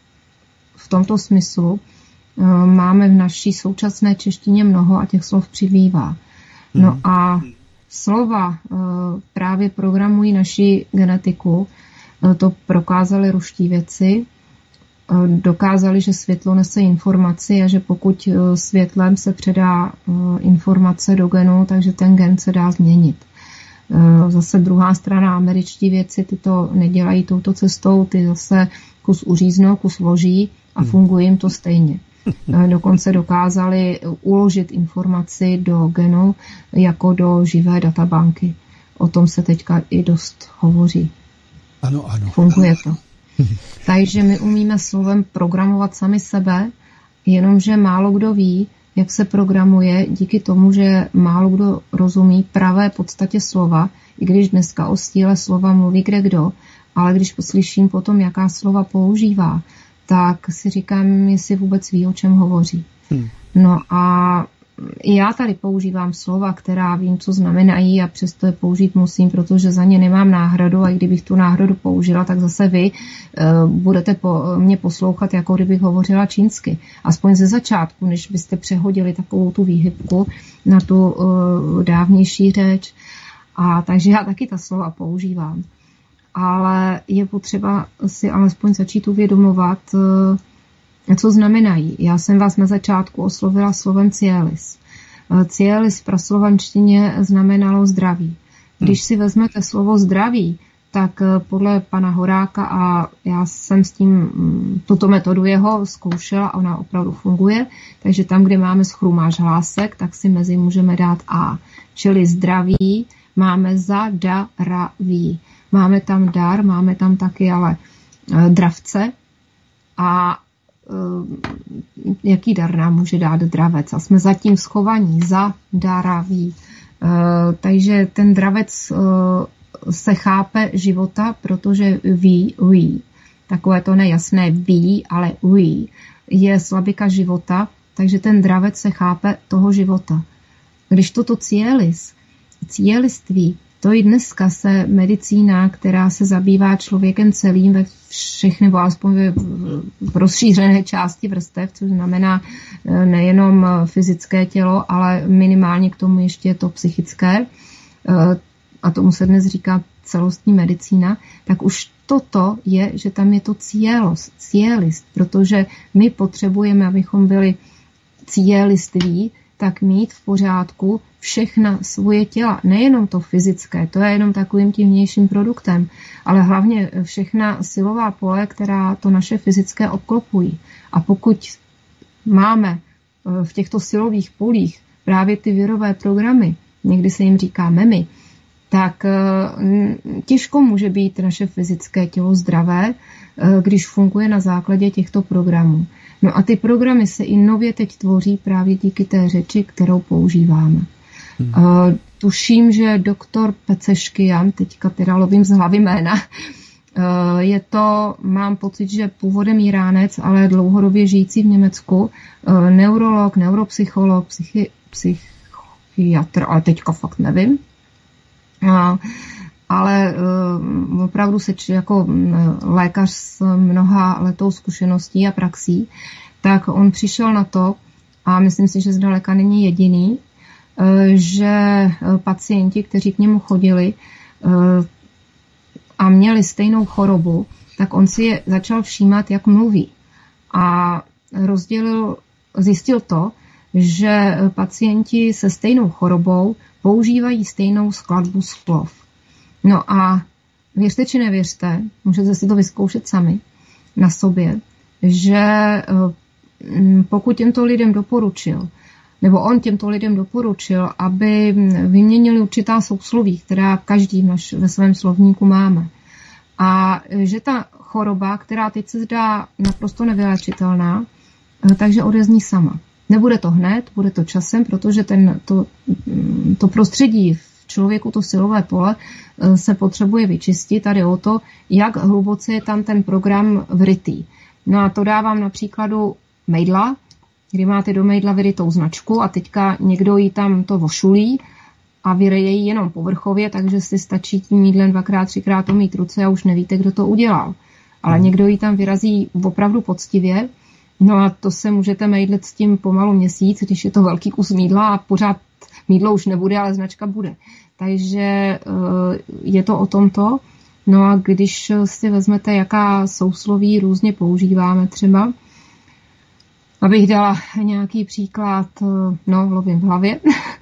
v tomto smyslu máme v naší současné češtině mnoho a těch slov přibývá. No a slova právě programují naši genetiku, to prokázali ruští vědci, dokázali, že světlo nese informaci a že pokud světlem se předá informace do genu, takže ten gen se dá změnit. Zase druhá strana, američtí vědci, ty to nedělají touto cestou, ty zase kus uříznou, kus vloží a funguje jim to stejně. Dokonce dokázali uložit informaci do genu jako do živé databanky. O tom se teďka i dost hovoří. Ano, ano. Funguje to. Takže my umíme slovem programovat sami sebe, jenomže málo kdo ví, jak se programuje díky tomu, že málo kdo rozumí pravé podstatě slova, i když dneska o stíle slova mluví kdekdo, ale když poslyším potom, jaká slova používá, tak si říkám, jestli vůbec ví, o čem hovoří. Hmm. No a i já tady používám slova, která vím, co znamenají a přesto je použít musím, protože za ně nemám náhradu a i kdybych tu náhradu použila, tak zase vy uh, budete po, mě poslouchat, jako kdybych hovořila čínsky. Aspoň ze začátku, než byste přehodili takovou tu výhybku na tu uh, dávnější řeč. A takže já taky ta slova používám. Ale je potřeba si alespoň začít uvědomovat, uh, co znamenají. Já jsem vás na začátku oslovila slovem cielis. Cielis v praslovanštině znamenalo zdraví. Když si vezmete slovo zdraví, tak podle pana Horáka, a já jsem s tím tuto metodu jeho zkoušela a ona opravdu funguje, takže tam, kde máme schrumáž hlásek, tak si mezi můžeme dát a. Čili zdraví máme za daraví. Máme tam dar, máme tam taky ale dravce a jaký dar nám může dát dravec. A jsme zatím schovaní za daraví. Takže ten dravec se chápe života, protože ví, ví. Takové to nejasné ví, ale ví. Je slabika života, takže ten dravec se chápe toho života. Když toto cielis, cieliství, to i dneska se medicína, která se zabývá člověkem celým ve všech, nebo alespoň v rozšířené části vrstev, což znamená nejenom fyzické tělo, ale minimálně k tomu ještě to psychické, a tomu se dnes říká celostní medicína, tak už toto je, že tam je to cielos, cielist, protože my potřebujeme, abychom byli cieliství, tak mít v pořádku všechna svoje těla. Nejenom to fyzické, to je jenom takovým tím vnějším produktem, ale hlavně všechna silová pole, která to naše fyzické obklopují. A pokud máme v těchto silových polích právě ty virové programy, někdy se jim říká memy, tak těžko může být naše fyzické tělo zdravé, když funguje na základě těchto programů. No a ty programy se i nově teď tvoří právě díky té řeči, kterou používáme. Hmm. Uh, tuším, že doktor Peceškian, teďka teda lovím z hlavy jména, uh, je to, mám pocit, že původem Iránec, ale dlouhodobě žijící v Německu, uh, neurolog, neuropsycholog, psychi, psychiatr, ale teďka fakt nevím. Uh, ale uh, opravdu se či, jako lékař s mnoha letou zkušeností a praxí, tak on přišel na to, a myslím si, že zdaleka není jediný, uh, že pacienti, kteří k němu chodili uh, a měli stejnou chorobu, tak on si je začal všímat, jak mluví. A rozdělil, zjistil to, že pacienti se stejnou chorobou používají stejnou skladbu slov. No a věřte či nevěřte, můžete si to vyzkoušet sami na sobě, že pokud těmto lidem doporučil, nebo on těmto lidem doporučil, aby vyměnili určitá sousloví, která každý naš, ve svém slovníku máme. A že ta choroba, která teď se zdá naprosto nevyléčitelná, takže odezní sama. Nebude to hned, bude to časem, protože ten, to, to prostředí v člověku, to silové pole, se potřebuje vyčistit. Tady o to, jak hluboce je tam ten program vrytý. No a to dávám na příkladu mejdla, kdy máte do mejdla vyrytou značku a teďka někdo jí tam to vošulí a vyryje ji jenom povrchově, takže si stačí tím mídlem dvakrát, třikrát to mít ruce a už nevíte, kdo to udělal. Ale někdo ji tam vyrazí opravdu poctivě. No a to se můžete mejdlet s tím pomalu měsíc, když je to velký kus mídla a pořád mídlo už nebude, ale značka bude. Takže je to o tomto. No a když si vezmete, jaká sousloví různě používáme třeba, abych dala nějaký příklad, no, lovím v hlavě,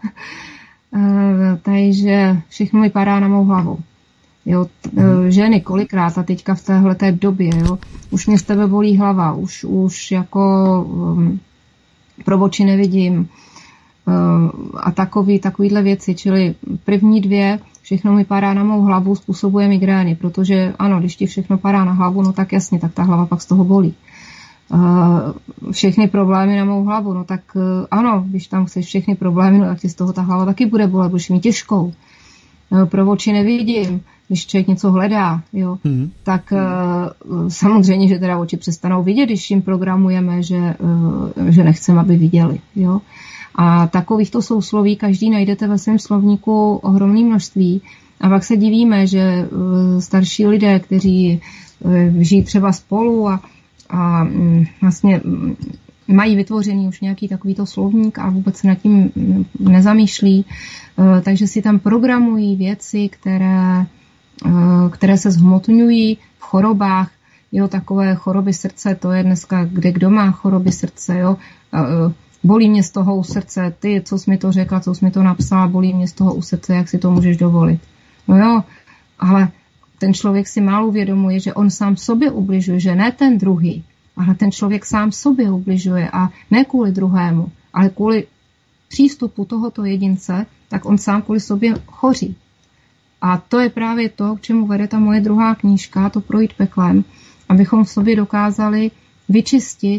takže všechno vypadá na mou hlavu. Jo, ženy kolikrát a teďka v téhleté době, jo, už mě z tebe bolí hlava, už, už jako um, pro oči nevidím um, a takový, takovýhle věci, čili první dvě, všechno mi padá na mou hlavu, způsobuje migrény, protože ano, když ti všechno padá na hlavu, no tak jasně, tak ta hlava pak z toho bolí. Uh, všechny problémy na mou hlavu, no tak uh, ano, když tam chceš všechny problémy, no tak ti z toho ta hlava taky bude bolet, budeš mít těžkou. Uh, pro oči nevidím, když člověk něco hledá, jo, mm. tak uh, samozřejmě, že teda oči přestanou vidět, když jim programujeme, že, uh, že nechceme, aby viděli, jo. A takovýchto sousloví každý najdete ve svém slovníku ohromné množství. A pak se divíme, že starší lidé, kteří žijí třeba spolu a, a vlastně mají vytvořený už nějaký takovýto slovník a vůbec se nad tím nezamýšlí, takže si tam programují věci, které, které se zhmotňují v chorobách. Jo, takové choroby srdce, to je dneska, kde kdo má choroby srdce, jo. Bolí mě z toho u srdce, ty, co jsi mi to řekla, co jsi mi to napsala, bolí mě z toho u srdce, jak si to můžeš dovolit. No jo, ale ten člověk si málo uvědomuje, že on sám sobě ubližuje, že ne ten druhý, ale ten člověk sám sobě ubližuje a ne kvůli druhému, ale kvůli přístupu tohoto jedince, tak on sám kvůli sobě choří. A to je právě to, k čemu vede ta moje druhá knížka, to projít peklem, abychom v sobě dokázali vyčistit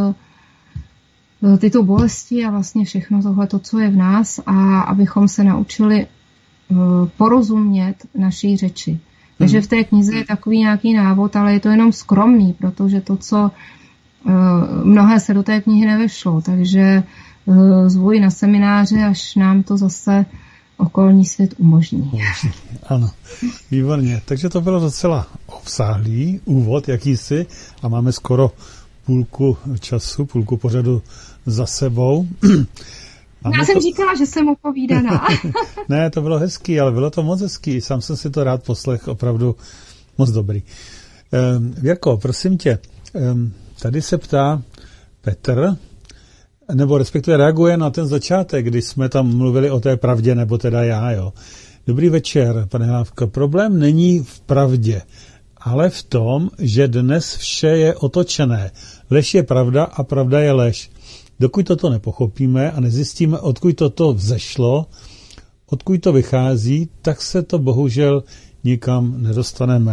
uh, tyto bolesti a vlastně všechno tohle, to, co je v nás, a abychom se naučili uh, porozumět naší řeči. Takže v té knize je takový nějaký návod, ale je to jenom skromný, protože to, co uh, mnohé se do té knihy nevešlo, takže uh, zvuji na semináře, až nám to zase okolní svět umožní. Ano, výborně. Takže to bylo docela obsáhlý úvod jakýsi a máme skoro půlku času, půlku pořadu za sebou. Máme Já jsem to... říkala, že jsem opovídaná. Ne, to bylo hezký, ale bylo to moc hezký. Sám jsem si to rád poslech, opravdu moc dobrý. Um, Věrko, prosím tě, um, tady se ptá Petr, nebo respektive reaguje na ten začátek, kdy jsme tam mluvili o té pravdě, nebo teda já, jo. Dobrý večer, pane Hlávka. Problém není v pravdě, ale v tom, že dnes vše je otočené. Lež je pravda a pravda je lež. Dokud toto nepochopíme a nezjistíme, odkud toto vzešlo, odkud to vychází, tak se to bohužel nikam nedostaneme.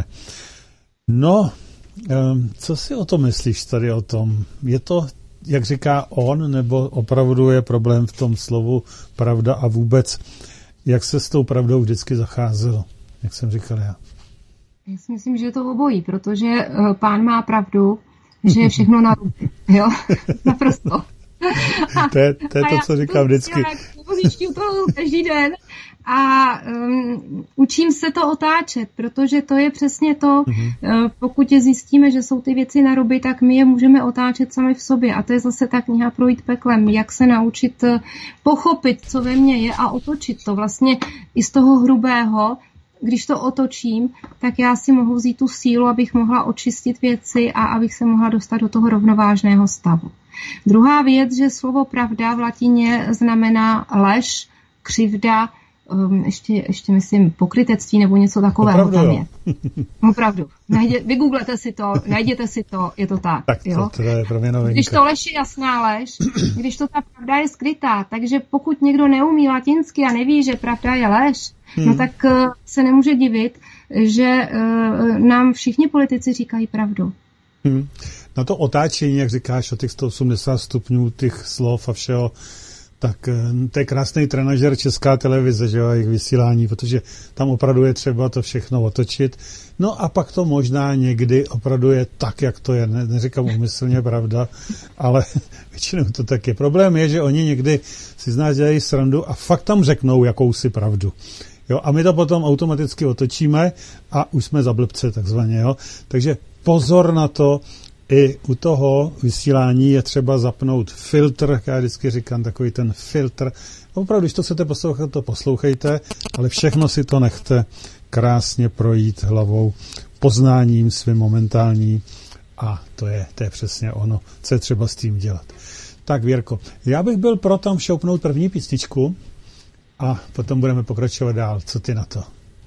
No, co si o tom myslíš tady o tom? Je to, jak říká on, nebo opravdu je problém v tom slovu pravda a vůbec, jak se s tou pravdou vždycky zacházelo, jak jsem říkal já? Já si myslím, že je to obojí, protože pán má pravdu, že je všechno na ruby. Jo, naprosto. To je, to, je to co říkám vždycky. Já to každý den a um, učím se to otáčet, protože to je přesně to, mm-hmm. uh, pokud je zjistíme, že jsou ty věci na ruby, tak my je můžeme otáčet sami v sobě. A to je zase ta kniha Projít peklem, jak se naučit uh, pochopit, co ve mně je a otočit to vlastně i z toho hrubého. Když to otočím, tak já si mohu vzít tu sílu, abych mohla očistit věci a abych se mohla dostat do toho rovnovážného stavu. Druhá věc, že slovo pravda v latině znamená lež, křivda, um, ještě, ještě myslím pokrytectví nebo něco takového Opravdu, tam jo. je. Opravdu. Najde, vygooglete si to, najděte si to, je to tak. Tak to, jo? to je pro mě novinka. Když to lež je jasná lež, když to ta pravda je skrytá, takže pokud někdo neumí latinsky a neví, že pravda je lež, hmm. no tak uh, se nemůže divit, že uh, nám všichni politici říkají pravdu. Hmm. Na to otáčení, jak říkáš, o těch sto osmdesát stupňů těch slov a všeho, tak to je krásný trenažer Česká televize, že jo, jejich vysílání, protože tam opravdu je třeba to všechno otočit. No a pak to možná někdy opravdu je tak, jak to je. Ne, neříkám úmyslně pravda, ale většinou to tak je. Problém je, že oni někdy si z nás dělají srandu a fakt tam řeknou jakousi pravdu. Jo, a my to potom automaticky otočíme a už jsme za blbce takzvaně. Jo. Takže pozor na to, i u toho vysílání je třeba zapnout filtr, já vždycky říkám takový ten filtr. Opravdu, když to chcete poslouchat, to poslouchejte, ale všechno si to nechte krásně projít hlavou, poznáním svým momentální a to je, to je přesně ono, co je třeba s tím dělat. Tak Věrko, já bych byl pro tam šoupnout první písničku a potom budeme pokračovat dál. Co ty na to?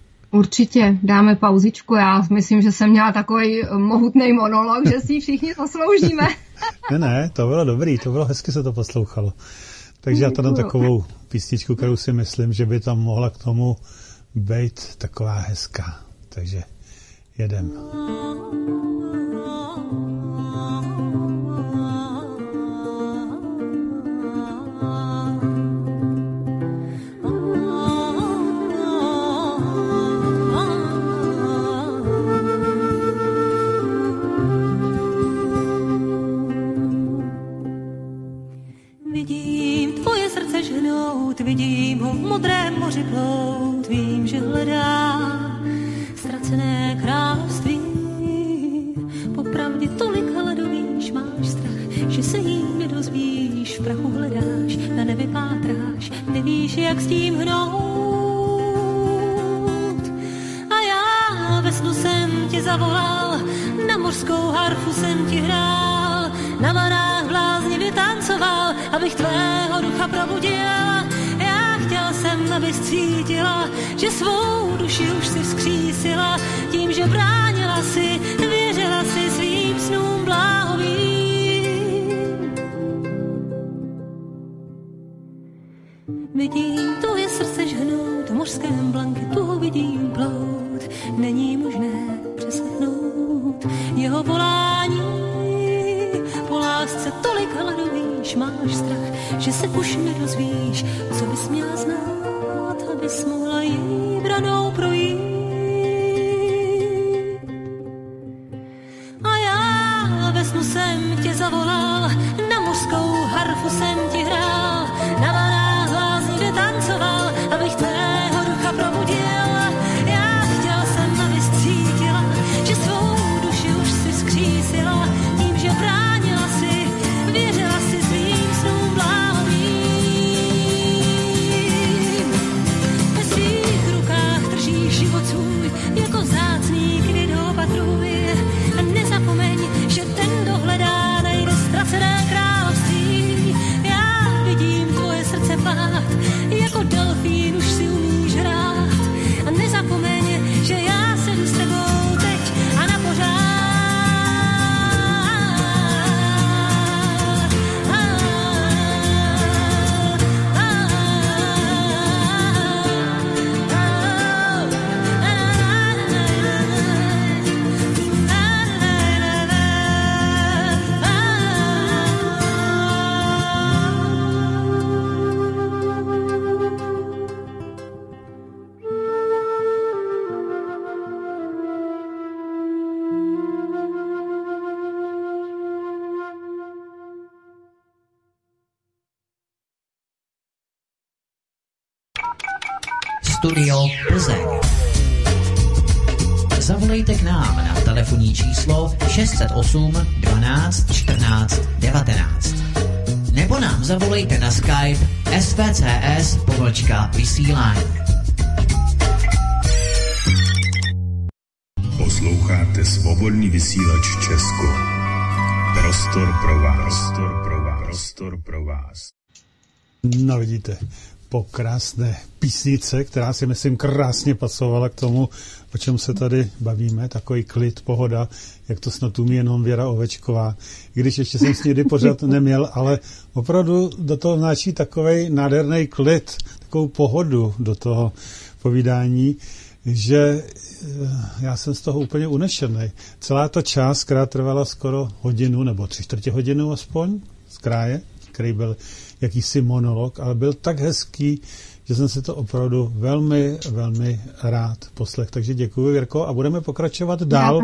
Určitě, dáme pauzičku. Já myslím, že jsem měla takový mohutný monolog, že si všichni posloužíme. Ne, ne, to bylo dobrý, to bylo hezky se to poslouchalo. Takže já to dám takovou písničku, kterou si myslím, že by tam mohla k tomu být taková hezká. Takže jedem. Vidím tvoje srdce prachu hledáš a nevypátráš, nevíš, jak s tím hnout. A já ve snu jsem tě zavolal, na mořskou harfu jsem ti hrál, na vanách bláznivě tancoval, abych tvého ducha probudil. Já chtěl jsem, abys cítila, že svou duši už si vzkřísila, tím, že bránila si, věřila si svým snům bláhovým. Vidím tvoje srdce žhnout, v mořském blanketu vidím plout, není možné přeslechnout jeho volání. Po lásce tolik hladovíš, máš strach, že se už nedozvíš, co bys měla znát, abys mohla jí branou projít. A já ve snu jsem tě zavolal, na mořskou harfu jsem ti hrál, na vanách bláznivě tancoval, abych tvého ducha probudil. Já chtěl jsem, abys cítila, že svou duši už si vzkřísila, tím, že bránila si, věřila si svým snům bláhovým. Ve svých rukách držíš život svůj, jako vzácný kryt ho opatruj. A nezapomeň, že ten, kdo hledá, najde ztracené království. Já vidím tvoje srdce pát, jako delfín už si umíš hrát. A nezapomeň, že já jsem s tebou teď a na pořád. Studio Plzeň. Zavolejte k nám na telefonní číslo šest set osm dvanáct čtrnáct devatenáct. Nebo nám zavolejte na Skype S V C S pomlčka vysílání. Posloucháte Svobodný vysílač Česko. Prostor pro vás. Prostor pro vás. Prostor pro vás. No vidíte, po krásné písnice, která si myslím krásně pasovala k tomu, o čem se tady bavíme, takový klid, pohoda, jak to snad umí jenom Věra Ovečková. I když ještě jsem s ní pořád neměl, ale opravdu do toho vnáší takovej nádherný klid, takovou pohodu do toho povídání, že já jsem z toho úplně unešený. Celá ta část, která trvala skoro hodinu, nebo tři čtvrtě hodinu aspoň, z kraje, který byl jakýsi monolog, ale byl tak hezký, že jsem si to opravdu velmi, velmi rád poslech. Takže děkuji, Věrko, a budeme pokračovat dál.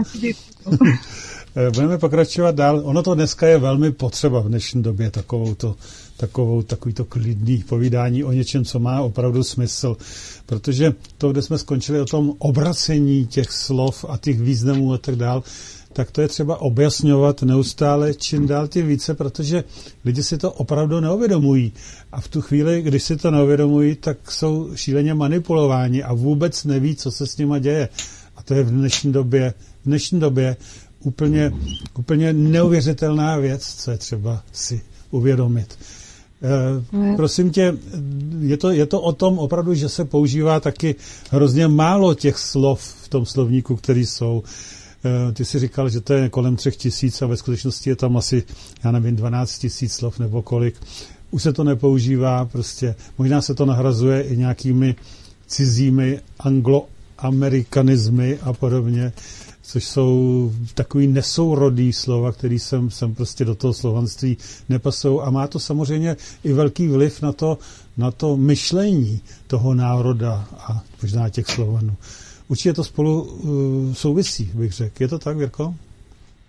budeme pokračovat dál. Ono to dneska je velmi potřeba v dnešní době, takovou to, takovou, takový to klidný povídání o něčem, co má opravdu smysl. Protože to, kde jsme skončili o tom obracení těch slov a těch významů a tak dál, tak to je třeba objasňovat neustále čím dál tím více, protože lidi si to opravdu neuvědomují. A v tu chvíli, když si to neuvědomují, tak jsou šíleně manipulováni a vůbec neví, co se s nima děje. A to je v dnešní době, v dnešní době úplně, úplně neuvěřitelná věc, co je třeba si uvědomit. E, prosím tě, je to, je to o tom opravdu, že se používá taky hrozně málo těch slov v tom slovníku, který jsou. Ty jsi říkal, že to je kolem třech tisíc a ve skutečnosti je tam asi, já nevím, dvanáct tisíc slov nebo kolik. Už se to nepoužívá, prostě možná se to nahrazuje i nějakými cizími angloamerikanizmy a podobně, což jsou takový nesourodý slova, který sem, sem prostě do toho slovanství nepasují a má to samozřejmě i velký vliv na to, na to myšlení toho národa a možná těch Slovanů. Určitě to spolu uh, souvisí, bych řekl. Je to tak, Věrko?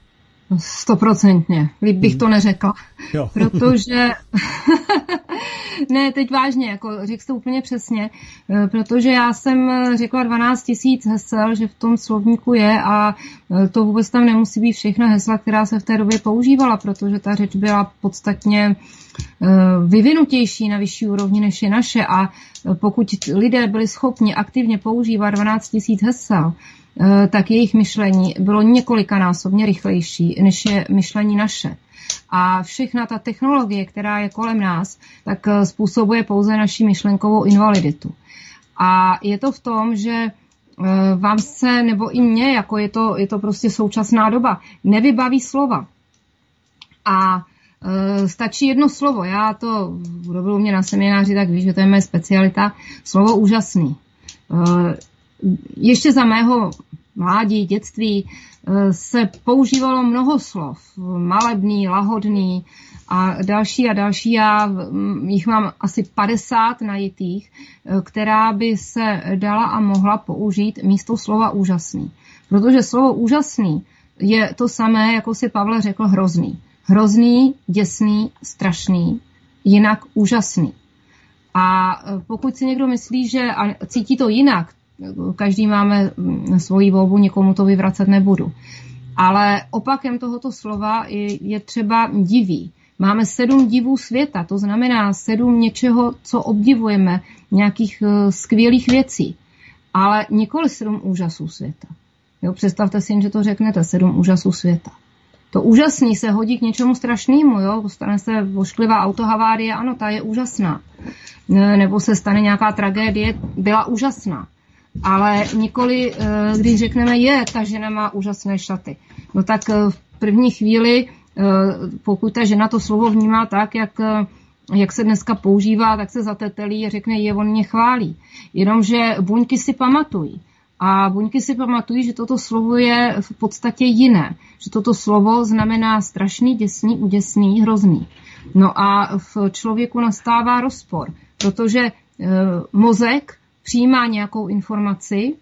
Stoprocentně. Líp bych hmm. to neřekla. Jo. Protože Ne, teď vážně, jako řekl jste úplně přesně, protože já jsem řekla dvanáct tisíc hesel, že v tom slovníku je a to vůbec tam nemusí být všechna hesla, která se v té době používala, protože ta řeč byla podstatně vyvinutější na vyšší úrovni než je naše a pokud lidé byli schopni aktivně používat dvanáct tisíc hesel, tak jejich myšlení bylo několikanásobně rychlejší, než je myšlení naše. A všechna ta technologie, která je kolem nás, tak způsobuje pouze naši myšlenkovou invaliditu. A je to v tom, že vám se, nebo i mně, jako je to, je to prostě současná doba, nevybaví slova. A e, stačí jedno slovo. Já to, kdo byl u mě na semináři, tak ví, že to je moje specialita. Slovo úžasný. E, ještě za mého mládí, dětství se používalo mnoho slov. Malebný, lahodný a další a další. Já jich mám asi padesát najitých, která by se dala a mohla použít místo slova úžasný. Protože slovo úžasný je to samé, jako si Pavel řekl, hrozný. Hrozný, děsný, strašný, jinak úžasný. A pokud si někdo myslí, že a cítí to jinak, každý máme svoji volbu, nikomu to vyvracet nebudu. Ale opakem tohoto slova je, je třeba diví. Máme sedm divů světa, to znamená sedm něčeho, co obdivujeme, nějakých uh, skvělých věcí. Ale nikoli sedm úžasů světa. Jo, představte si, že to řeknete, sedm úžasů světa. To úžasný se hodí k něčemu strašnému, jo, stane se vošklivá autohavárie, ano, ta je úžasná. Nebo se stane nějaká tragédie, byla úžasná. Ale nikoli, když řekneme, je, ta žena má úžasné šaty. No tak v první chvíli, pokud ta žena to slovo vnímá tak, jak, jak se dneska používá, tak se zatetelí a řekne, je, on mě chválí. Jenomže buňky si pamatují. A buňky si pamatují, že toto slovo je v podstatě jiné. Že toto slovo znamená strašný, děsný, uděsný, hrozný. No a v člověku nastává rozpor, protože e, mozek přijímá nějakou informaci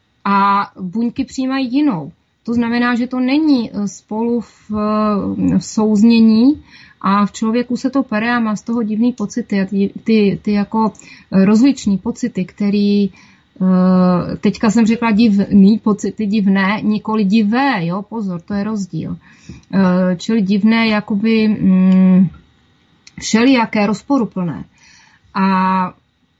a buňky přijímají jinou. To znamená, že to není spolu v, v souznění a v člověku se to pere a má z toho divný pocity. A ty, ty, ty jako rozliční pocity, který teďka jsem řekla divný pocity, divné, nikoli divé, jo, pozor, to je rozdíl. Čili divné, jakoby mm, všelijaké, rozporuplné. A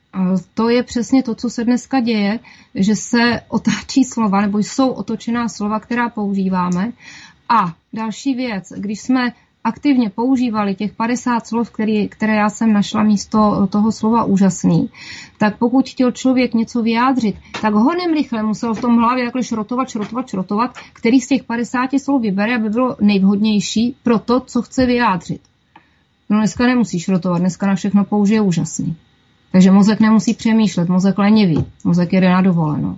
to je přesně to, co se dneska děje, že se otáčí slova, nebo jsou otočená slova, která používáme. A další věc, když jsme aktivně používali těch padesát slov, který, které já jsem našla místo toho slova úžasný, tak pokud chtěl člověk něco vyjádřit, tak honem rychle musel v tom hlavě takhle šrotovat, šrotovat, šrotovat, který z těch padesáti slov vybere, aby bylo nejvhodnější pro to, co chce vyjádřit. No dneska nemusí šrotovat, dneska na všechno použije úžasný. Takže mozek nemusí přemýšlet, mozek lenivý, mozek jede na dovolenou.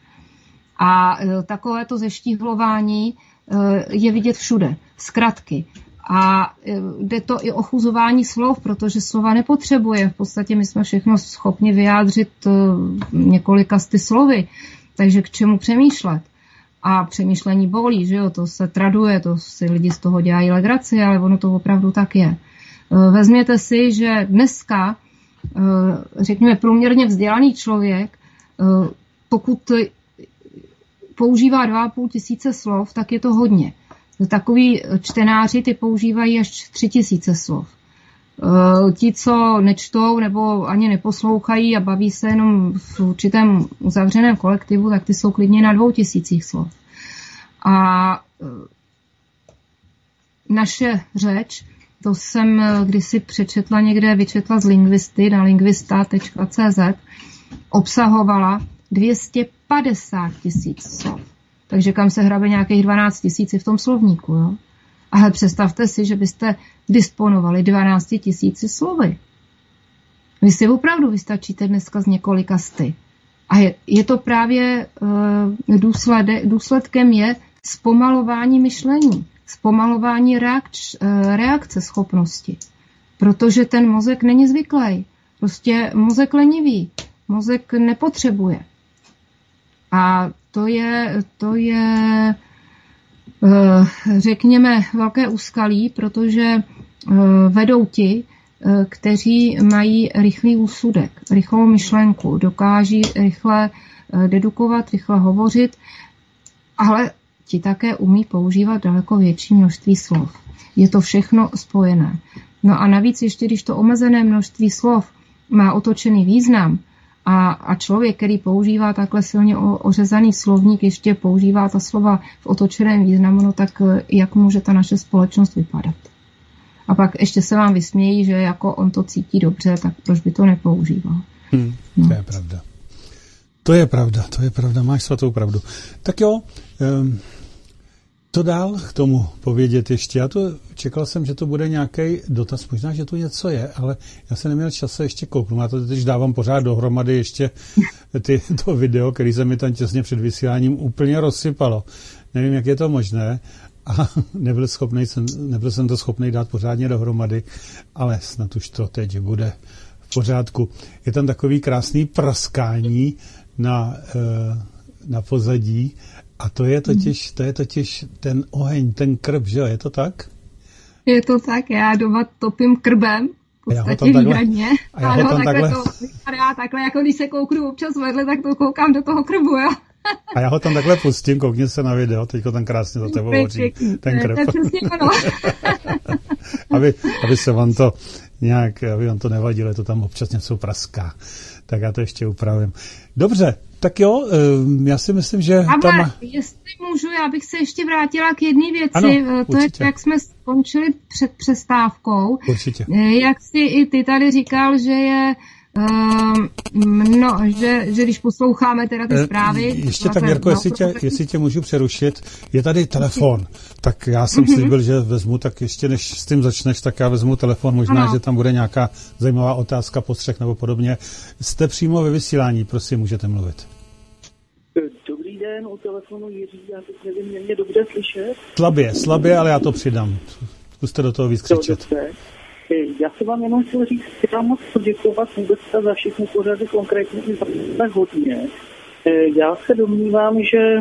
A takovéto zeštíhlování je vidět všude, zkratky. A jde to i o chuzování slov, protože slova nepotřebuje. V podstatě my jsme všechno schopni vyjádřit několika sty slovy. Takže k čemu přemýšlet? A přemýšlení bolí, že jo? To se traduje, to si lidi z toho dělají legraci, ale ono to opravdu tak je. Vezměte si, že dneska, řekněme, průměrně vzdělaný člověk, pokud používá dva a půl tisíce slov, tak je to hodně. Takoví čtenáři ty používají až tři tisíce slov. Ti, co nečtou nebo ani neposlouchají a baví se jenom v určitém uzavřeném kolektivu, tak ty jsou klidně na dvou tisících slov. A naše řeč, to jsem kdysi přečetla někde, vyčetla z lingvisty na lingvista tečka cé zet, obsahovala dvě stě padesát tisíc slov. Takže kam se hrabe nějakých dvanáct tisíc v tom slovníku. Jo? Ale představte si, že byste disponovali dvanáct tisíci slovy. Vy si opravdu vystačíte dneska z několika sty. A je, je to právě uh, důsled, důsledkem je zpomalování myšlení, zpomalování reakč, uh, reakce schopnosti. Protože ten mozek není zvyklý. Prostě mozek lenivý. Mozek nepotřebuje. A to je, to je, řekněme, velké úskalí, protože vedou ti, kteří mají rychlý úsudek, rychlou myšlenku, dokáží rychle dedukovat, rychle hovořit, ale ti také umí používat daleko větší množství slov. Je to všechno spojené. No a navíc ještě, když to omezené množství slov má otočený význam a, a člověk, který používá takhle silně o, ořezaný slovník, ještě používá ta slova v otočeném významu, no tak jak může ta naše společnost vypadat? A pak ještě se vám vysmějí, že jako on to cítí dobře, tak proč by to nepoužíval? Hmm, no. To je pravda. To je pravda, to je pravda, máš svatou pravdu. Tak jo, um, co dál k tomu povědět ještě? Já to čekal jsem, že to bude nějaký dotaz, možná, že tu něco je, ale já jsem neměl čas se ještě kouknout. Já to teď dávám pořád dohromady ještě ty, to video, který se mi tam těsně před vysíláním úplně rozsypalo. Nevím, jak je to možné a nebyl, schopnej, nebyl jsem to schopný dát pořádně dohromady, ale snad už to teď bude v pořádku. Je tam takový krásný praskání na, na pozadí a to je totiž, to je totiž ten oheň, ten krb, že jo, je to tak? Je to tak, já doma topím krbem, v podstatě výhradně. A já ho tam takhle... To vypadá takhle, jako když se kouknu občas vedle, tak to koukám do toho krbu, jo. A já ho tam takhle pustím, koukni se na video, teďko tam krásně za tebou hoří ten krb. To je přesně ono. aby, aby se vám to nějak, aby vám to nevadilo, to tam občas něco praská. Tak já to ještě upravím. Dobře, tak jo, já si myslím, že Ama, tam... jestli můžu, já bych se ještě vrátila k jedné věci. Ano, to je to, jak jsme skončili před přestávkou. Určitě. Jak jsi i ty tady říkal, že je Um, no, že, že když posloucháme teda ty zprávy... Ještě tak, Jirko, jestli tě, jestli tě můžu přerušit, je tady telefon, tak já jsem mm-hmm. slíbil, že vezmu, tak ještě než s tím začneš, tak já vezmu telefon, možná, ano. že tam bude nějaká zajímavá otázka, postřeh nebo podobně. Jste přímo ve vysílání, prosím, můžete mluvit. Dobrý den, u telefonu Jiří, já teď nevím, mě, mě dobře slyšet? Slabě, slabě, ale já to přidám. Zkuste do toho víc křičet. Já se vám jenom chtěl říct, chci vám moc poděkovat vůbec za všechny pořady, konkrétně i za tak hodně. Já se domnívám, že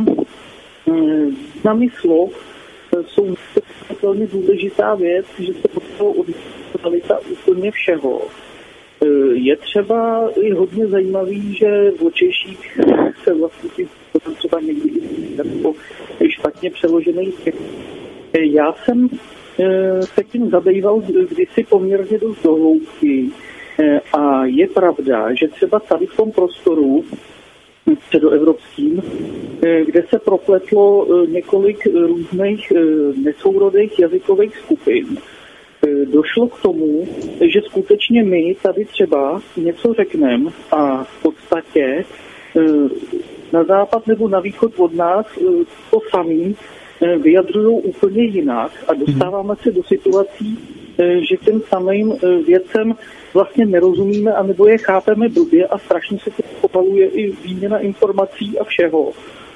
významy slov jsou velmi důležitá věc, že se potřebuje odlišit úplně všeho. Je třeba i hodně zajímavý, že v očeších se vlastně třeba někdy i špatně přeložený. Já jsem se tím zabýval kdysi poměrně dost do hloubky a je pravda, že třeba tady v tom prostoru středoevropským, kde se propletlo několik různých nesourodých jazykových skupin, došlo k tomu, že skutečně my tady třeba něco řekneme a v podstatě na západ nebo na východ od nás to samý vyjadřují úplně jinak a dostáváme se do situací, že těm samým věcem vlastně nerozumíme anebo je chápeme blbě a strašně se to popaluje i výměna informací a všeho.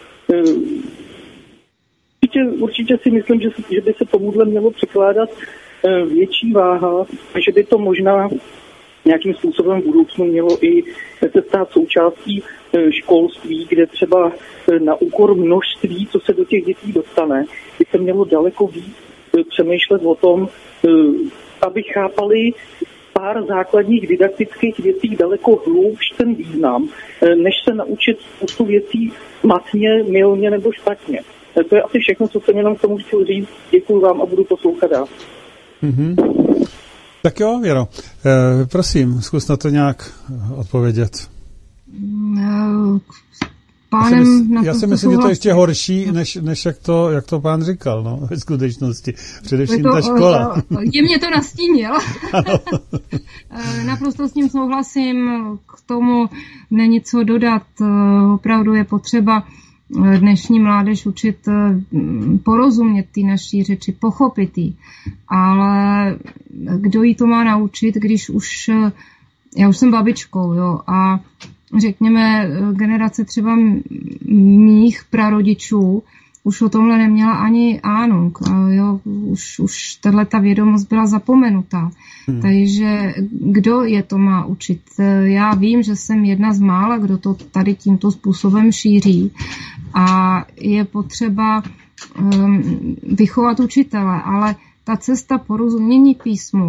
Určitě, určitě si myslím, že, že by se tomuhle mělo překládat větší váha a že by to možná nějakým způsobem v budoucnu mělo i se stát součástí školství, kde třeba na úkor množství, co se do těch dětí dostane, by se mělo daleko víc přemýšlet o tom, aby chápali pár základních didaktických věcí daleko hloubš ten význam, než se naučit spoustu věcí matně, mylně nebo špatně. To je asi všechno, co jsem jenom k tomu chtěl říct. Děkuji vám a budu poslouchat dál. Mm-hmm. Tak jo, Věro, e, prosím, zkus na to nějak odpovědět. No, pánem já si, mysl, já si myslím, že to je ještě horší, než, než jak, to, jak to pán říkal, no, ve skutečnosti. Především to, ta škola. Je mě to nastínil. Naprosto s ním souhlasím, k tomu není co dodat. Opravdu je potřeba dnešní mládež učit porozumět ty naší řeči, pochopit jí. Ale kdo jí to má naučit, když už, já už jsem babičkou, jo, a řekněme generace třeba mých prarodičů už o tomhle neměla ani ánung, jo, už, už tato vědomost byla zapomenutá. Hmm. Takže kdo je to má učit? Já vím, že jsem jedna z mála, kdo to tady tímto způsobem šíří a je potřeba um, vychovat učitele, ale ta cesta porozumění písmu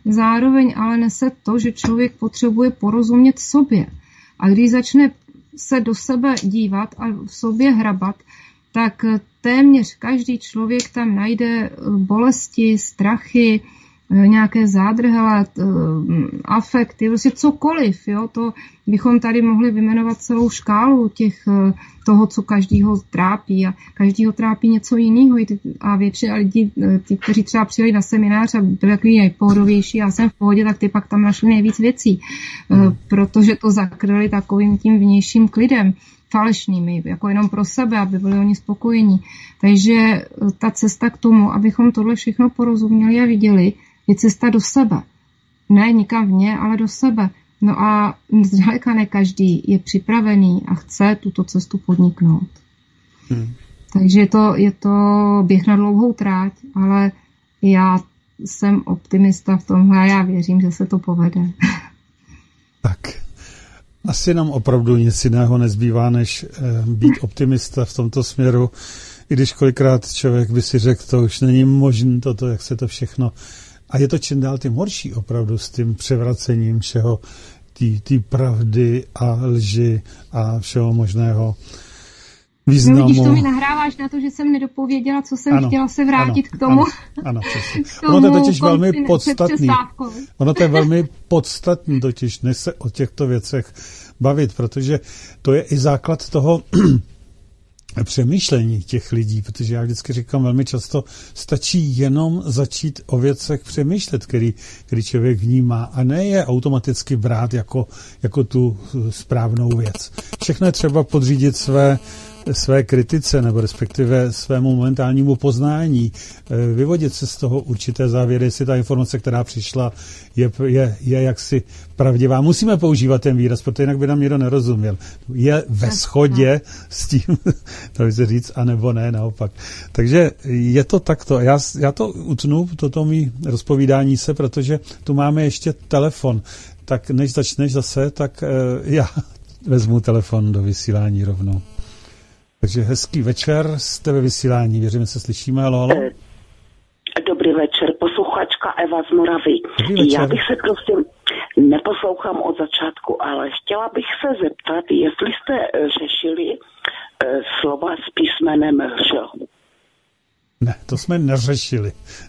zároveň ale nese to, že člověk potřebuje porozumět sobě. A když začne se do sebe dívat a v sobě hrabat, tak téměř každý člověk tam najde bolesti, strachy, nějaké zádrhelé, afekty, prostě cokoliv. Jo? To bychom tady mohli vyjmenovat celou škálu těch, toho, co každýho trápí. A každýho trápí něco jiného. A většina lidí, ty, kteří třeba přijeli na seminář a byli takový nejpohodovější, já jsem v pohodě, tak ty pak tam našli nejvíc věcí. Hmm. Protože to zakryli takovým tím vnějším klidem, falešnými, jako jenom pro sebe, aby byli oni spokojení. Takže ta cesta k tomu, abychom tohle všechno porozuměli a viděli, je cesta do sebe. Ne nikam vně, ale do sebe. No a zdaleka ne každý je připravený a chce tuto cestu podniknout. Hmm. Takže je to, je to běh na dlouhou tráť, ale já jsem optimista v tomhle a já věřím, že se to povede. Tak. Asi nám opravdu nic jiného nezbývá, než být optimista v tomto směru. I když kolikrát člověk by si řekl, to už není možné, toto, jak se to všechno... A je to čím dál tím horší opravdu s tím převracením všeho, té pravdy a lži a všeho možného významu. No vidíš, to mi nahráváš na to, že jsem nedopověděla, co jsem ano, chtěla se vrátit ano, k tomu. Ano, ano přesně. Ono to je totiž velmi podstatný. Ono to je velmi podstatný totiž, než se o těchto věcech bavit, protože to je i základ toho přemýšlení těch lidí, protože já vždycky říkám velmi často, stačí jenom začít o věcech přemýšlet, který, který člověk vnímá a ne je automaticky brát jako, jako tu správnou věc. Všechno je třeba podřídit své své kritice, nebo respektive svému momentálnímu poznání, vyvodit se z toho určité závěry, jestli ta informace, která přišla, je, je, je jaksi pravdivá. Musíme používat ten výraz, protože jinak by nám někdo nerozuměl. Je ve shodě s tím, to by se říct, anebo ne, naopak. Takže je to takto. Já, já to utnu, toto mý rozpovídání se, protože tu máme ještě telefon. Tak než začneš zase, tak já vezmu telefon do vysílání rovnou. Takže hezký večer, jste ve vysílání, věřím, se slyšíme, halo, halo. Dobrý večer, posluchačka Eva z Moravy. Já bych se prostě, neposlouchám od začátku, ale chtěla bych se zeptat, jestli jste řešili uh, slova s písmenem Ř. Ne, to jsme neřešili.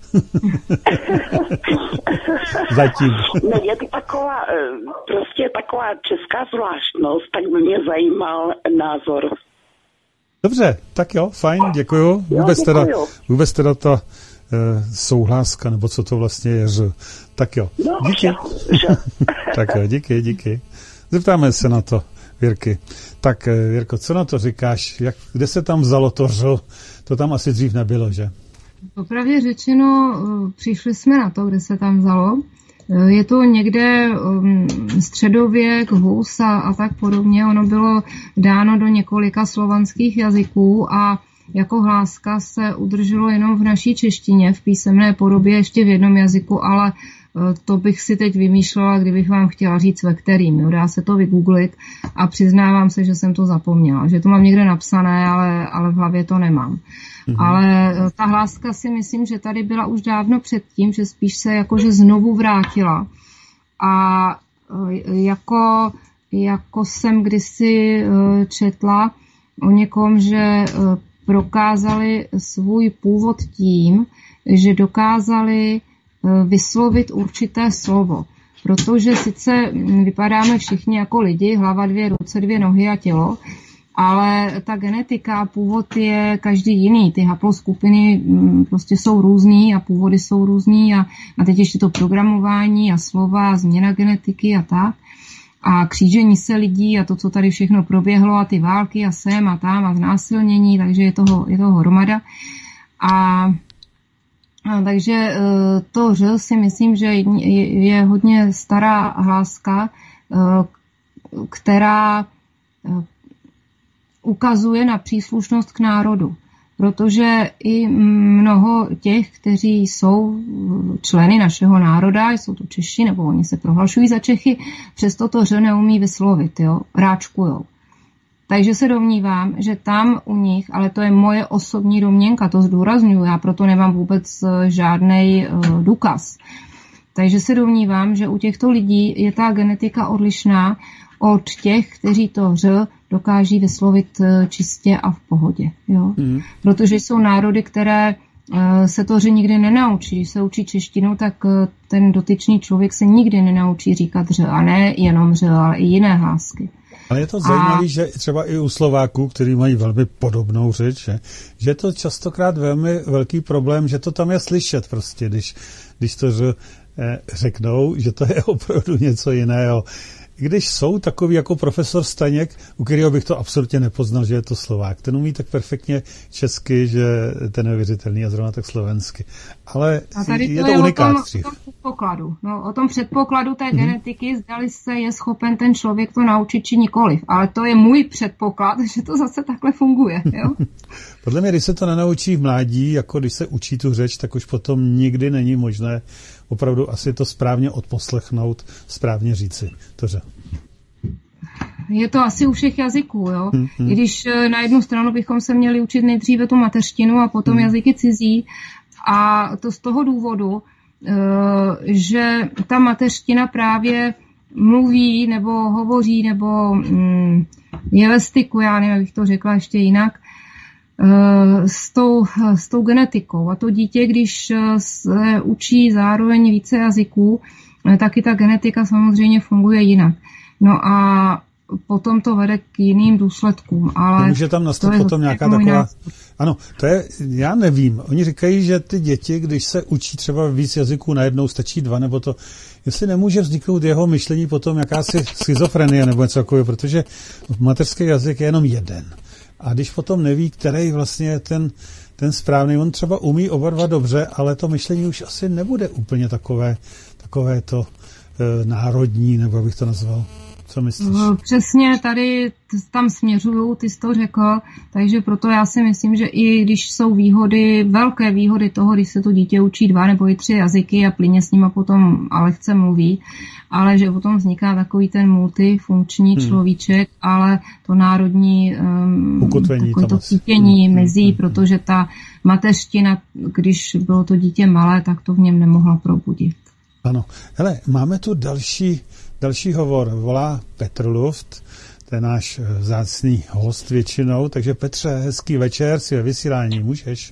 Zatím. No, je to taková, prostě taková česká zvláštnost, tak by mě zajímal názor. Dobře, tak jo, fajn, děkuju. Vůbec teda, vůbec teda ta e, souhláska, nebo co to vlastně je, že... Tak jo, díky. Tak jo, díky, díky. Zeptáme se na to, Věrky. Tak, Věrko, co na to říkáš? Jak, kde se tam vzalo to ř? To tam asi dřív nebylo, že? Popravdě řečeno, přišli jsme na to, kde se tam vzalo. Je to někde um, středověk, Hus a, a tak podobně. Ono bylo dáno do několika slovanských jazyků a jako hláska se udrželo jenom v naší češtině, v písemné podobě, ještě v jednom jazyku, ale uh, to bych si teď vymýšlela, kdybych vám chtěla říct, ve kterým. Jo. Dá se to vygooglit a přiznávám se, že jsem to zapomněla. Že to mám někde napsané, ale, ale v hlavě to nemám. Mm-hmm. Ale ta hláska si myslím, že tady byla už dávno předtím, že spíš se jakože znovu vrátila. A jako, jako jsem kdysi četla o někom, že prokázali svůj původ tím, že dokázali vyslovit určité slovo. Protože sice vypadáme všichni jako lidi, hlava, dvě ruce, dvě nohy a tělo, ale ta genetika a původ je každý jiný. Ty haploskupiny prostě jsou různý a původy jsou různý a, a teď ještě to programování a slova a změna genetiky a tak. A křížení se lidí a to, co tady všechno proběhlo a ty války a sem a tam a znásilnění, takže je toho, je toho hromada. A, a takže to ř si myslím, že je, je hodně stará hláska, která ukazuje na příslušnost k národu, protože i mnoho těch, kteří jsou členy našeho národa, jsou to Češi, nebo oni se prohlašují za Čechy, přesto to ř neumí vyslovit, jo, ráčkujou. Takže se domnívám, že tam u nich, ale to je moje osobní domněnka, to zdůrazňuji, já proto nemám vůbec žádnej uh, důkaz, Takže se domnívám, že u těchto lidí je ta genetika odlišná od těch, kteří to ř dokáží vyslovit čistě a v pohodě. Jo? Mm. Protože jsou národy, které se to ř nikdy nenaučí. Když se učí češtinu, tak ten dotyčný člověk se nikdy nenaučí říkat ř, a ne jenom ř, ale i jiné hlásky. Ale je to zajímavé, a... že třeba i u Slováků, kteří mají velmi podobnou řeč, že, že je to častokrát velmi velký problém, že to tam je slyšet prostě, když, když to ř, eh, řeknou, že to je opravdu něco jiného. Když jsou takový jako profesor Staněk, u kterého bych to absolutně nepoznal, že je to Slovák. Ten umí tak perfektně česky, že ten je věřitelný a zrovna tak slovensky. Ale a tady je to, to je unikát. O tom, o tom předpokladu. No, o tom předpokladu té mm-hmm. genetiky, zdali se je schopen ten člověk to naučit, či nikoliv. Ale to je můj předpoklad, že to zase takhle funguje. Jo? Podle mě, když se to nenaučí v mládí, jako když se učí tu řeč, tak už potom nikdy není možné opravdu asi to správně odposlechnout, správně říci. Toře. Je to asi u všech jazyků, jo. Hmm, hmm. I když na jednu stranu bychom se měli učit nejdříve tu mateřštinu a potom hmm. jazyky cizí. A to z toho důvodu, že ta mateřština právě mluví nebo hovoří nebo je ve styku, já nevím, jak bych to řekla ještě jinak, S tou, s tou genetikou. A to dítě, když se učí zároveň více jazyků, taky ta genetika samozřejmě funguje jinak. No a potom to vede k jiným důsledkům. Ale může tam nastat potom nějaká taková... Nástup. Ano, to je, já nevím. Oni říkají, že ty děti, když se učí třeba víc jazyků najednou, stačí dva, nebo to, jestli nemůže vzniknout jeho myšlení potom jakási schizofrenie nebo něco takového, protože mateřský jazyk je jenom jeden. A když potom neví, který vlastně je ten, ten správný, on třeba umí oba dva dobře, ale to myšlení už asi nebude úplně takové, takové to e, národní, nebo bych to nazval. Co myslíš? Přesně tady tam směřuju, ty jsi to řekl, takže proto já si myslím, že i když jsou výhody, velké výhody toho, když se to dítě učí dva nebo i tři jazyky a plynně s nima potom a lehce mluví, ale že potom vzniká takový ten multifunkční hmm. človíček, ale to národní um, takové to cítění hmm. mizí, hmm. protože ta mateřština, když bylo to dítě malé, tak to v něm nemohla probudit. Ano. Hele, máme tu další Další hovor volá Petr Luft, to je náš vzácný host většinou, takže Petře, hezký večer, si ve vysílání, můžeš?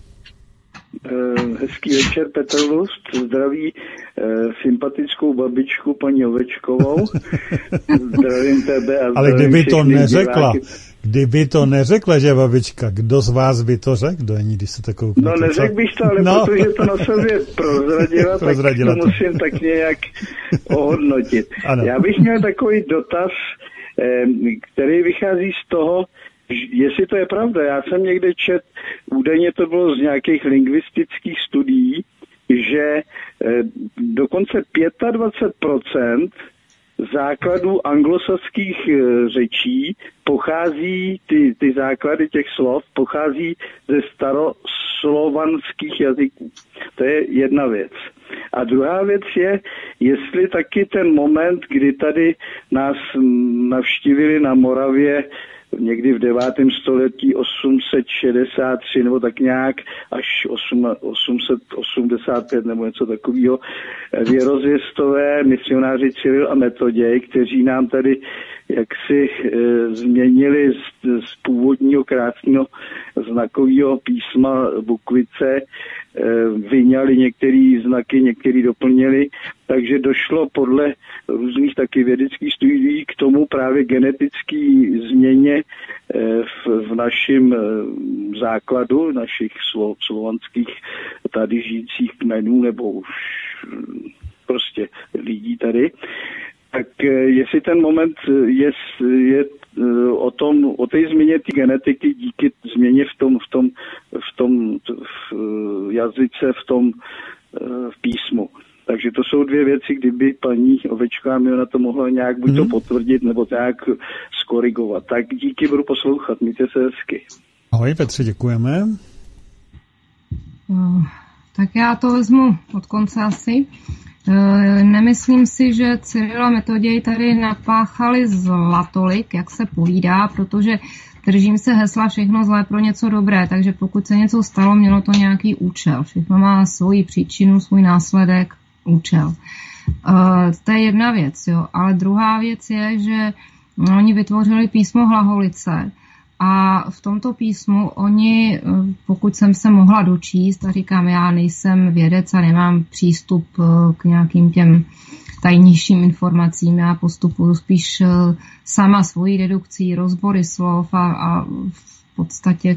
Hezký večer, Petr Luft, zdraví eh, sympatickou babičku paní Ovečkovou, zdravím tebe a zdravím. Ale kdyby to neřekla, diváky. Kdyby to neřekla, že babička, kdo z vás by to řekl? Kdo není, když se to koukne? No neřekl bych to, ale no. Protože to na sobě prozradila, prozradila tak to, to musím tak nějak ohodnotit. Ano. Já bych měl takový dotaz, který vychází z toho, jestli to je pravda. Já jsem někde čet, údajně to bylo z nějakých lingvistických studií, že dokonce dvacet pět procent základů anglosaských řečí pochází, ty, ty základy těch slov pochází ze staroslovanských jazyků. To je jedna věc. A druhá věc je, jestli taky ten moment, kdy tady nás navštívili na Moravě někdy v devátém století osm set šedesát tři nebo tak nějak až osm set osmdesát pět nebo něco takového, věrozvěstové misionáři Cyril a Metoděj, kteří nám tady jaksi e, změnili z, z původního krásného znakového písma bukvice, e, vyňali některé znaky, některé doplnili, takže došlo podle různých taky vědeckých studií k tomu právě genetické změně e, v, v našem e, základu, našich slo, slovanských tady žijících kmenů nebo už prostě lidí tady. Tak jestli ten moment je, je o tom, o té změně té genetiky díky změně v tom, v tom, v tom v jazyce, v tom v písmu. Takže to jsou dvě věci, kdyby paní Ovečková mi na to mohla nějak buď to potvrdit, nebo nějak skorigovat. Tak díky, budu poslouchat, mějte se hezky. Ahoj Petře, děkujeme. No, tak já to vezmu od konce asi. Nemyslím si, že Cyril a Metoděj tady napáchali zlatolik, jak se povídá, protože držím se hesla všechno zlé pro něco dobré, takže pokud se něco stalo, mělo to nějaký účel. Všechno má svoji příčinu, svůj následek, účel. To je jedna věc, jo. Ale druhá věc je, že oni vytvořili písmo Hlaholice a v tomto písmu oni, pokud jsem se mohla dočíst, a říkám, já nejsem vědec a nemám přístup k nějakým těm tajnějším informacím, já postupuju spíš sama svojí dedukcí, rozbory slov a, a v podstatě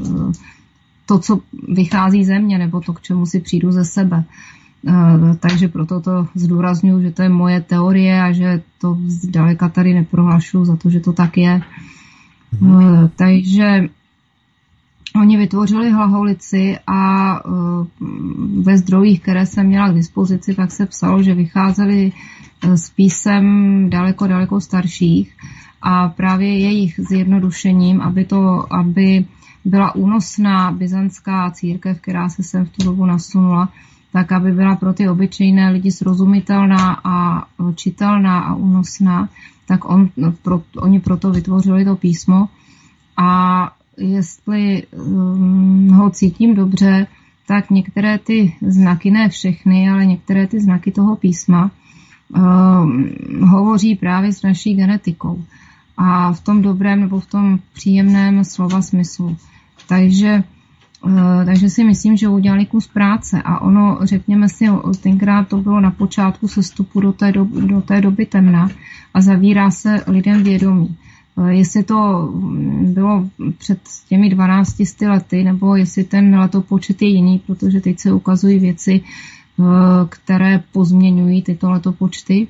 to, co vychází ze mě, nebo to, k čemu si přijdu ze sebe. Takže proto to zdůrazňuji, že to je moje teorie a že to zdaleka tady neprohlašuju za to, že to tak je. Hmm. Takže oni vytvořili Hlaholici a ve zdrojích, které jsem měla k dispozici, tak se psalo, že vycházeli z písem daleko, daleko starších a právě jejich zjednodušením, aby to, aby byla únosná byzantská církev, která se sem v tu dobu nasunula, tak aby byla pro ty obyčejné lidi srozumitelná a čitelná a únosná, tak on, pro, oni proto vytvořili to písmo. A jestli um, ho cítím dobře, tak některé ty znaky, ne všechny, ale některé ty znaky toho písma um, hovoří právě s naší genetikou. A v tom dobrém nebo v tom příjemném slova smyslu. Takže Takže si myslím, že udělali kus práce a ono, řekněme si, tenkrát to bylo na počátku sestupu do té doby, do té doby temna a zavírá se lidem vědomí. Jestli to bylo před těmi dvanácti lety, nebo jestli ten letopočet je jiný, protože teď se ukazují věci, které pozměňují tyto letopočty,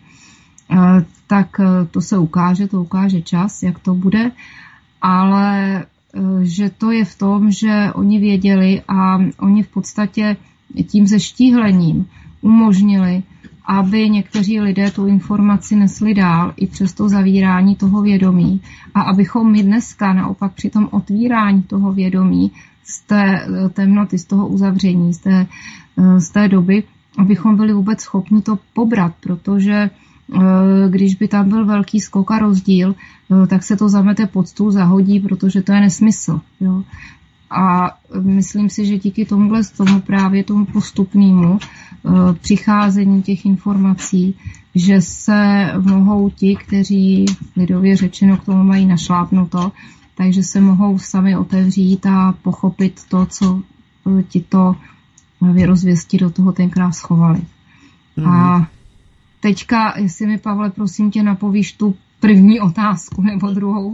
tak to se ukáže, to ukáže čas, jak to bude, ale že to je v tom, že oni věděli a oni v podstatě tím zeštíhlením umožnili, aby někteří lidé tu informaci nesli dál i přes to zavírání toho vědomí a abychom my dneska naopak při tom otvírání toho vědomí z té temnoty, z toho uzavření, z té, z té doby, abychom byli vůbec schopni to pobrat, protože když by tam byl velký skok a rozdíl, tak se to zamete pod stůl, zahodí, protože to je nesmysl. Jo. A myslím si, že díky tomuhle, tomu právě tomu postupnému přicházení těch informací, že se mohou ti, kteří lidově řečeno k tomu mají našlápnuto, takže se mohou sami otevřít a pochopit to, co ti to věrozvěsti do toho tenkrát schovali. Mm. A teďka, jestli mi, Pavle, prosím tě, napovíš tu první otázku nebo druhou.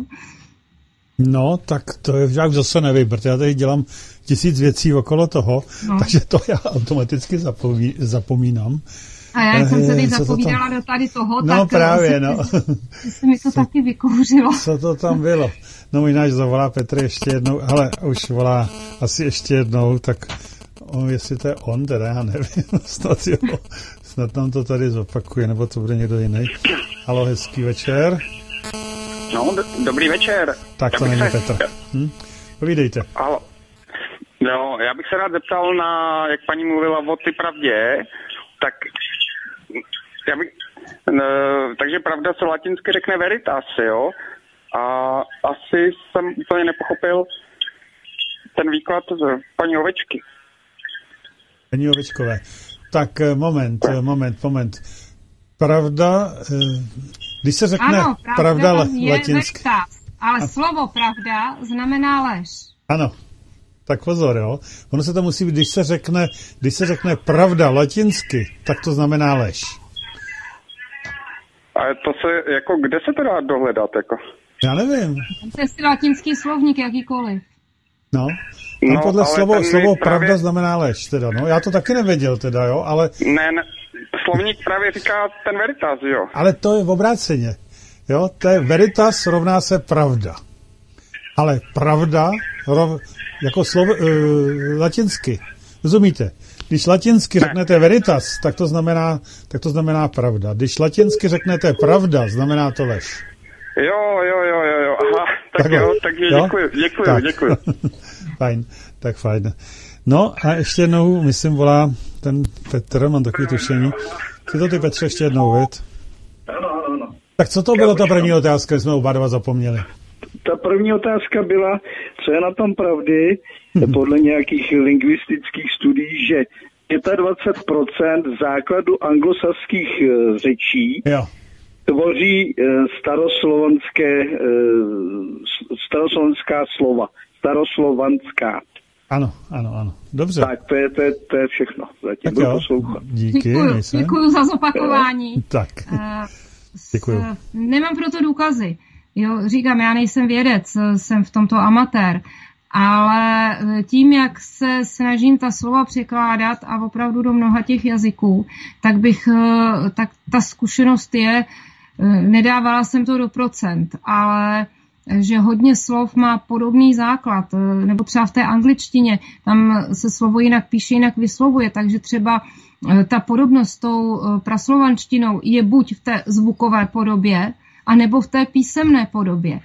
No, tak to je, já zase nevím, protože já tady dělám tisíc věcí okolo toho, no. Takže to já automaticky zapomí, zapomínám. A já jsem se teď zapovídala do tady toho, no, tak právě, no. se mi to co, taky vykouřilo. Co to tam bylo? No, můj náš zavolá Petr ještě jednou, ale už volá asi ještě jednou, tak o, jestli to je on, teda já nevím, snad jo. Snad nám to tady zopakuje, nebo to bude někdo jiný. Halo, hezký večer. No, do, dobrý večer. Tak to není se... Petr. Hm? Povídejte. Halo. No, já bych se rád zeptal na, jak paní mluvila o ty pravdě, tak já bych, no, takže pravda se latinsky řekne veritas, jo? A asi jsem úplně nepochopil ten výklad z paní Ovečky. Paní Ovečkové. Tak moment, moment, moment. Pravda, když se řekne ano, pravda, pravda latinsky. Ale a... slovo pravda znamená lež. Ano, tak pozor, jo. Ono se to musí, když se řekne, když se řekne pravda latinsky, tak to znamená lež. A to se, jako, kde se to dá dohledat, jako? Já nevím. To je si latinský slovník, jakýkoliv. No. A no, podle slovo, slovo právě... pravda znamená lež, teda, no. Já to taky nevěděl, teda, jo, ale... Ne, ne, slovník právě říká ten veritas, jo. Ale to je v obráceně, jo, to je veritas rovná se pravda. Ale pravda, rov, jako slovo, uh, latinsky, rozumíte? Když latinsky ne. řeknete veritas, tak to znamená, tak to znamená pravda. Když latinsky řeknete pravda, znamená to lež. Jo, jo, jo, jo, jo, aha, tak Takhle. jo, takže jo? děkuji, děkuji, tak. děkuji. Fajn, tak fajn. No a ještě jednou, myslím, volá ten Petr, mám takový tušení. Jsi to ty, Petře, ještě jednou, věd? Ano, ano, ano. Tak co to byla ta první otázka, jsme oba dva zapomněli? Ta první otázka byla, co je na tom pravdy, podle nějakých lingvistických studií, že dvacet pět procent základu anglosaských řečí jo. tvoří staroslovanské, staroslovanská slova. Staroslovanská. Ano, ano, ano. Dobře. Tak, to je, to je, to je všechno. Zatím budu poslouchat. Díky. Děkuju, děkuju za zopakování. Jo. Tak. Děkuju. S, nemám proto důkazy. Jo, říkám, já nejsem vědec, jsem v tomto amatér. Ale tím, jak se snažím ta slova překládat a opravdu do mnoha těch jazyků, tak bych, tak ta zkušenost je, nedávala jsem to do procent, ale že hodně slov má podobný základ, nebo třeba v té angličtině, tam se slovo jinak píše, jinak vyslovuje, takže třeba ta podobnost s tou praslovanštinou je buď v té zvukové podobě, anebo v té písemné podobě.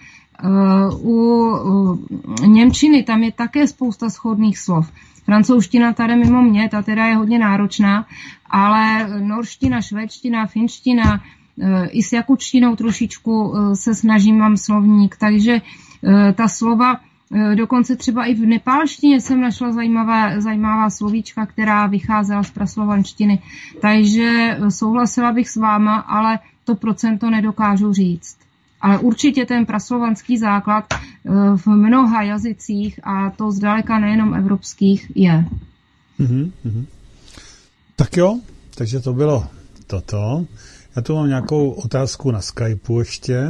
U němčiny tam je také spousta shodných slov. Francouzština tady mimo mě, ta teda je hodně náročná, ale norština, švédština, finština, i s jakučtinou trošičku se snažím, mám slovník, takže ta slova, dokonce třeba i v nepálštině jsem našla zajímavá, zajímavá slovíčka, která vycházela z praslovanštiny. Takže souhlasila bych s váma, ale to procento nedokážu říct. Ale určitě ten praslovanský základ v mnoha jazycích, a to zdaleka nejenom evropských, je. Mm-hmm, mm-hmm. Tak jo, takže to bylo toto. Já tu mám nějakou otázku na Skypeu ještě.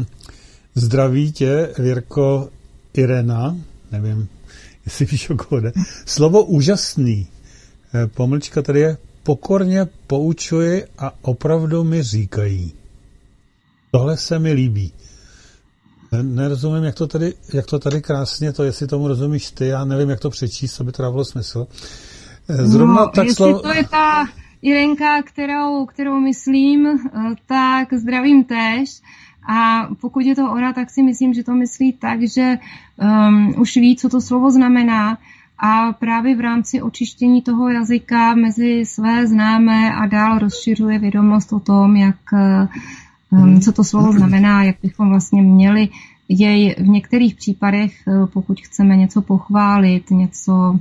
Zdraví tě, Věrko, Irena, nevím, jestli víš, o koho jde. Slovo úžasný, pomlčka tady je, pokorně poučuji a opravdu mi říkají. Tohle se mi líbí. Nerozumím, jak to tady, jak to tady krásně, to jestli tomu rozumíš ty, já nevím, jak to přečíst, aby to dávalo smysl. Zrovna no, tak jestli slov... to je ta Irenka, kterou, kterou myslím, tak zdravím též. A pokud je to ona, tak si myslím, že to myslí tak, že um, už ví, co to slovo znamená, a právě v rámci očištění toho jazyka mezi své známé a dál rozšiřuje vědomost o tom, jak, um, co to slovo znamená, jak bychom vlastně měli jej v některých případech, pokud chceme něco pochválit, něco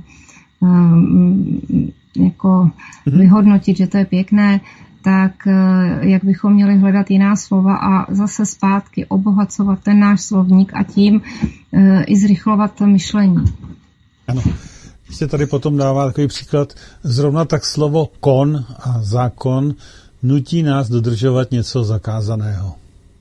um, jako vyhodnotit, že to je pěkné, tak jak bychom měli hledat jiná slova a zase zpátky obohacovat ten náš slovník a tím e, i zrychlovat myšlení. Ano. Ještě tady potom dává takový příklad. Zrovna tak slovo kon a zákon nutí nás dodržovat něco zakázaného.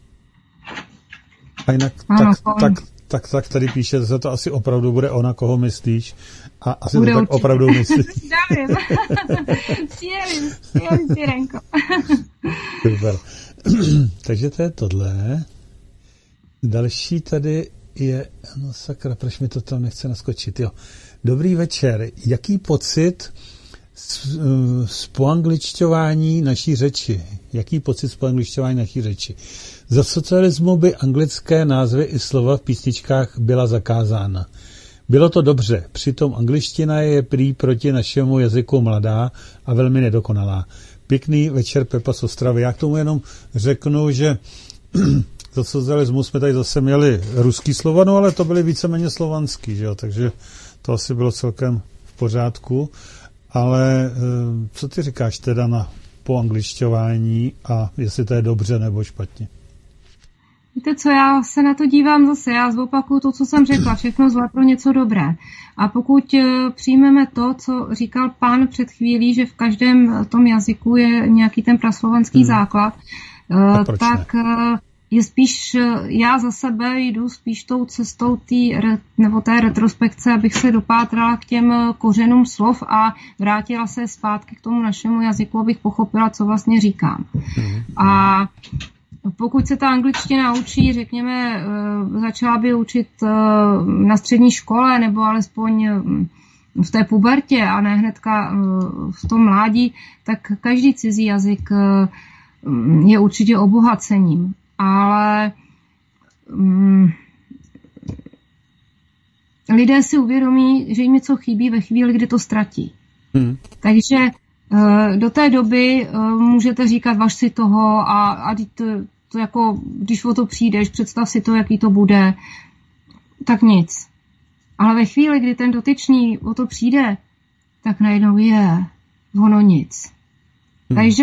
A jinak ano, tak, tak, tak, tak tady píše, že to asi opravdu bude ona, koho myslíš. A asi bude to tak určitě. Opravdu myslíš. Zdravím. Přijeli, přijeli si, Renko. Super. Takže to je tohle. Další tady je, no sakra, proč mi to tam nechce naskočit, jo. Dobrý večer. Jaký pocit z, z poangličťování naší řeči? Jaký pocit z poangličťování naší řeči? Za socialismu by anglické názvy i slova v písničkách byla zakázána. Bylo to dobře, přitom angličtina je prý proti našemu jazyku mladá a velmi nedokonalá. Pěkný večer, Pepa z Ostravy. Já k tomu jenom řeknu, že za socialismu jsme tady zase měli ruský slova, no ale to byly víceméně slovanský, že jo? Takže to asi bylo celkem v pořádku. Ale co ty říkáš teda na poangličťování a jestli to je dobře nebo špatně? Víte co, já se na to dívám zase, já zopakuju to, co jsem řekla, všechno zlé pro něco dobré. A pokud přijmeme to, co říkal pán před chvílí, že v každém tom jazyku je nějaký ten praslovanský hmm. základ, tak ne? Je spíš, já za sebe jdu spíš tou cestou tý, nebo té retrospekce, abych se dopátrala k těm kořenům slov a vrátila se zpátky k tomu našemu jazyku, abych pochopila, co vlastně říkám. Hmm. A pokud se ta angličtina učí, řekněme, začala by učit na střední škole nebo alespoň v té pubertě a ne hnedka v tom mládí, tak každý cizí jazyk je určitě obohacením. Ale um, lidé si uvědomí, že jim něco chybí ve chvíli, kdy to ztratí. Hmm. Takže do té doby můžete říkat, važ si toho a, a to, to jako, když o to přijdeš, představ si to, jaký to bude, tak nic. Ale ve chvíli, kdy ten dotyčný o to přijde, tak najednou je, ono nic. Hmm. Takže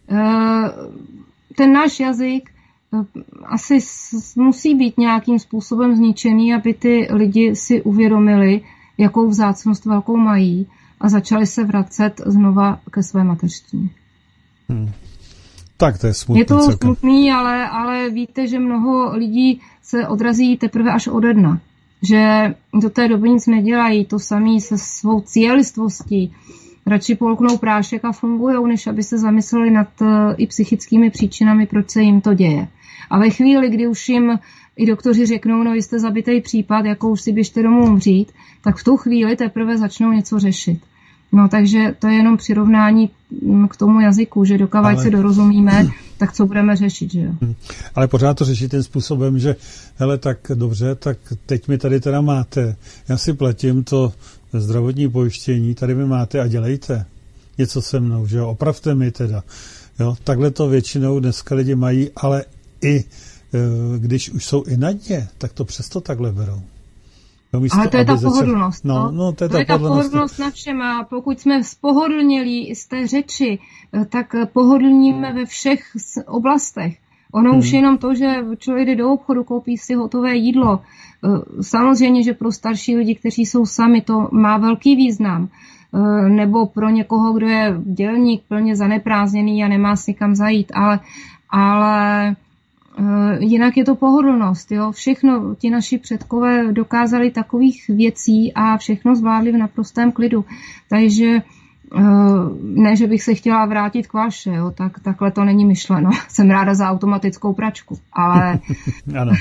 ten náš jazyk asi musí být nějakým způsobem zničený, aby ty lidi si uvědomili, jakou vzácnost velkou mají a začali se vracet znova ke své mateřštině. Hmm. Tak to je smutný. Je to celkem. smutný, ale, ale víte, že mnoho lidí se odrazí teprve až ode dna. Že do té doby nic nedělají, to samý se svou cílistvostí. Radši polknou prášek a fungujou, než aby se zamysleli nad i psychickými příčinami, proč se jim to děje. A ve chvíli, kdy už jim i doktoři řeknou, no vy jste zabitý případ, jako už si běžte domů umřít, tak v tu chvíli teprve začnou něco řešit. No takže to je jenom přirovnání k tomu jazyku, že dokud ale... se dorozumíme, tak co budeme řešit, že jo? Ale pořád to řešit tím způsobem, že hele, tak dobře, tak teď mi tady teda máte, já si platím to zdravotní pojištění, tady mi máte a dělejte něco se mnou, že jo, opravte mi teda. Jo, takhle to většinou dneska lidi mají, ale i když už jsou i na dně, tak to přesto takhle berou. No, místo, ale to je ta pohodlnost. No, no, no, to je to ta, je ta pohodlnost na všem a pokud jsme spohodlnělí z té řeči, tak pohodlníme ve všech oblastech. Ono hmm. už jenom to, že člověk jde do obchodu, koupí si hotové jídlo. Samozřejmě, že pro starší lidi, kteří jsou sami, to má velký význam. Nebo pro někoho, kdo je dělník, plně zaneprázdněný a nemá si kam zajít. Ale, ale jinak je to pohodlnost. Jo? Všechno ti naši předkové dokázali takových věcí a všechno zvládli v naprostém klidu. Takže ne, že bych se chtěla vrátit k vaše, jo? Tak, takhle to není myšleno. Jsem ráda za automatickou pračku, ale... Ano.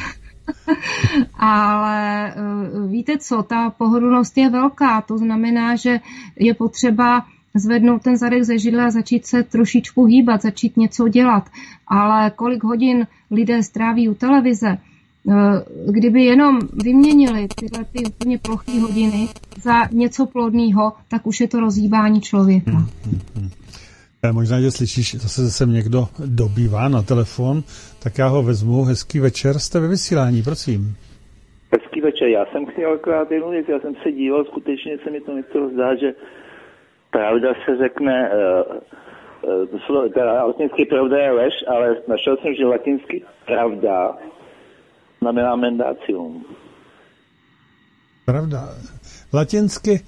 Ale víte co, ta pohodlnost je velká, to znamená, že je potřeba zvednout ten zadek ze židle a začít se trošičku hýbat, začít něco dělat. Ale kolik hodin lidé stráví u televize, kdyby jenom vyměnili tyhle ty úplně plochý hodiny za něco plodného, tak už je to rozhýbání člověka. Hmm, hmm, hmm. Možná, že slyšíš, zase sem někdo dobývá na telefon, tak já ho vezmu. Hezký večer, jste ve vysílání, prosím. Hezký večer, já jsem chtěl akorát jednu věc, já jsem se díval, skutečně se mi to nechtělo zdát, že pravda se řekne, uh, uh, latinsky pravda je lež, ale našel jsem, že latinsky pravda znamená mendacium. Pravda. Latinsky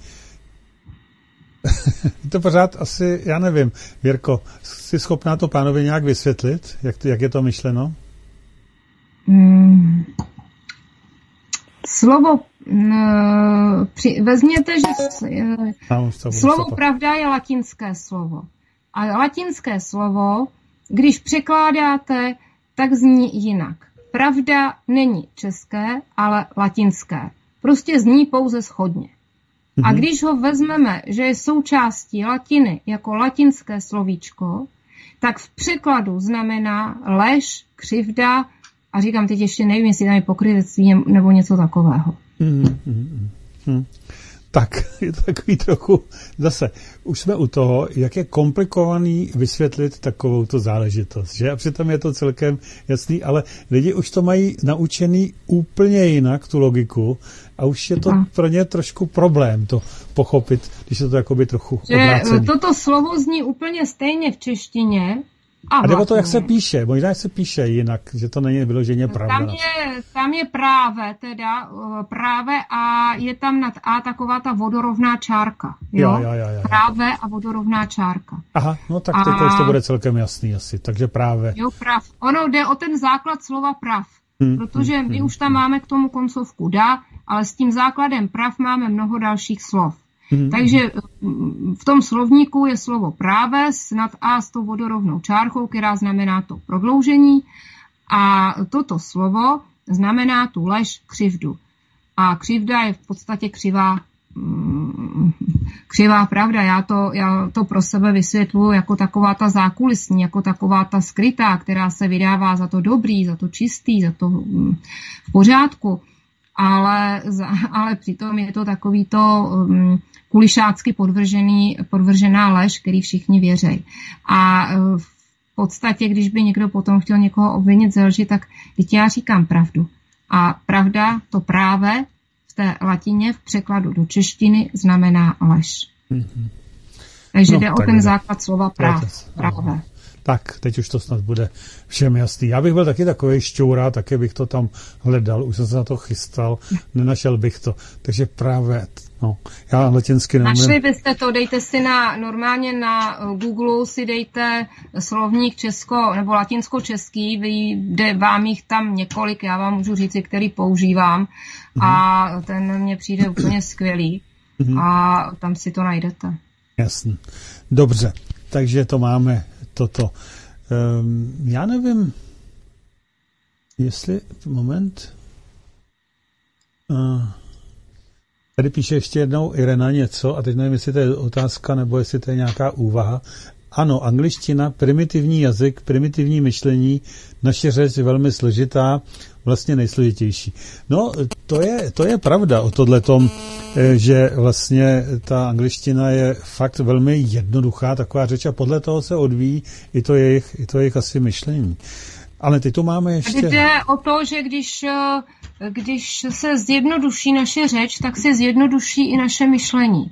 to pořád asi, já nevím. Věrko, jsi schopná to pánovi nějak vysvětlit? Jak, to, jak je to myšleno? Hmm. Slovo uh, při, vezměte, že uh, slovo pravda je latinské slovo. A latinské slovo, když překládáte, tak zní jinak. Pravda není české, ale latinské. Prostě zní pouze shodně. Mm-hmm. A když ho vezmeme, že je součástí latiny jako latinské slovíčko, tak v překladu znamená lež, křivda a říkám teď ještě nevím, jestli tam je pokrytectví nebo něco takového. Mm-hmm. Tak, je to takový trochu, zase, už jsme u toho, jak je komplikovaný vysvětlit takovouto záležitost, že? A přitom je to celkem jasný, ale lidi už to mají naučený úplně jinak, tu logiku, a už je to a. pro ně trošku problém to pochopit, když je to jakoby trochu obrácený. Toto slovo zní úplně stejně v češtině, A, a nebo to, jak se píše, možná jak se píše jinak, že to není vyloženě pravda. Tam je, tam je práve, teda práve a je tam nad A taková ta vodorovná čárka. Jo? Jo, jo, jo, jo. Práve a vodorovná čárka. Aha, no tak teď a... to bude celkem jasný asi, takže práve. Jo, prav. Ono jde o ten základ slova prav, hmm, protože hmm, my hmm, už tam hmm. máme k tomu koncovku da, ale s tím základem prav máme mnoho dalších slov. Hmm. Takže v tom slovníku je slovo práve nad A s tou vodorovnou čárkou, která znamená to prodloužení a toto slovo znamená tu lež, křivdu. A křivda je v podstatě křivá, křivá pravda. Já to, já to pro sebe vysvětluji jako taková ta zákulisní, jako taková ta skrytá, která se vydává za to dobrý, za to čistý, za to v pořádku. Ale, ale přitom je to takový to um, kulišácky podvržený, podvržená lež, který všichni věří. A uh, v podstatě, když by někdo potom chtěl někoho obvinit ze lži, tak teď já říkám pravdu. A pravda, to práve v té latině v překladu do češtiny znamená lež. Mm-hmm. Takže no, jde o ten jde. základ slova práv. Práve. Tak, teď už to snad bude všem jasný. Já bych byl taky takovej šťourá, taky bych to tam hledal, už jsem se na to chystal, nenašel bych to. Takže právě, no, já latinsky neumím. Našli byste to, dejte si na, normálně na Google si dejte slovník česko, nebo latinsko-český, vyjde vám jich tam několik, já vám můžu říct, který používám mm-hmm. a ten mně přijde úplně skvělý mm-hmm. a tam si to najdete. Jasně. Dobře, takže to máme toto. Um, já nevím, jestli, moment, uh, tady píše ještě jednou Irena něco a teď nevím, jestli to je otázka nebo jestli to je nějaká úvaha. Ano, angličtina, primitivní jazyk, primitivní myšlení, naše řeč je velmi složitá, vlastně nejsložitější. No, to je, to je pravda o tohletom, že vlastně ta angličtina je fakt velmi jednoduchá taková řeč a podle toho se odvíjí i to jejich, i to jejich asi myšlení. Ale ty tu máme ještě... Jde o to, že když, když se zjednoduší naše řeč, tak se zjednoduší i naše myšlení.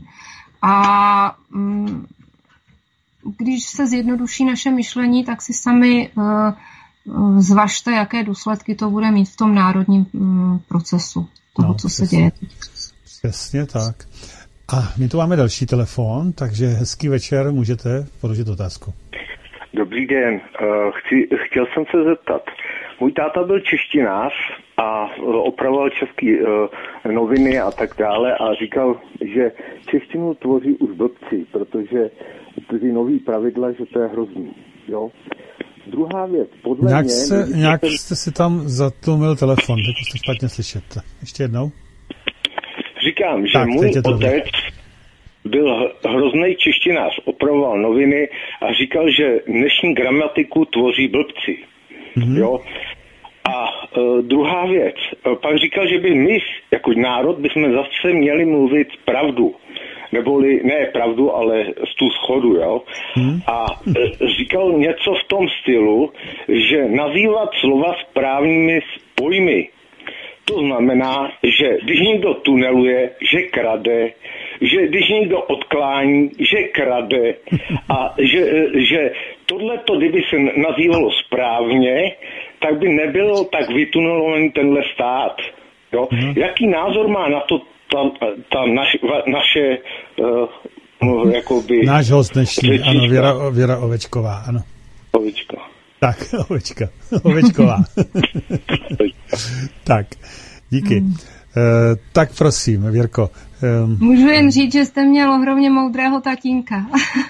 A mm, když se zjednoduší naše myšlení, tak si sami uh, zvažte, jaké důsledky to bude mít v tom národním um, procesu toho, no, co přesně, se děje. Přesně tak. A my tu máme další telefon, takže hezký večer, můžete položit otázku. Dobrý den, uh, chci, chtěl jsem se zeptat. Můj táta byl češtinář a opravoval české uh, noviny a tak dále a říkal, že češtinu tvoří už blbci, protože ty nový pravidla, že to je hrozný. Jo? Druhá věc, podle nějak mě... Se, nějak ten... jste si tam zatlumil telefon, teď jste špatně slyšet. Ještě jednou. Říkám, že tak, můj otec byl hrozný češtinář, opravoval noviny a říkal, že dnešní gramatiku tvoří blbci. Mm-hmm. Jo? A uh, druhá věc, pak říkal, že by my, jako národ, bychom zase měli mluvit pravdu. Neboli, ne pravdu, ale z tu schodu, jo. Hmm. A e, říkal něco v tom stylu, že nazývat slova správnými pojmy. To znamená, že když někdo tuneluje, že krade, že když někdo odklání, že krade a že, že tohleto, kdyby se nazývalo správně, tak by nebylo tak vytunelovaný tenhle stát. Jo. Hmm. Jaký názor má na to ta, ta naš, naše uh, jakoby... Náš host dnešní, řečička. Ano, Věra, Věra Ovečková, ano. Ovečka. Tak, Ovečka, Ovečková. Tak, díky. Hmm. Uh, tak prosím, Věrko. Um, Můžu jen říct, že jste měl ohromně moudrého tatínka.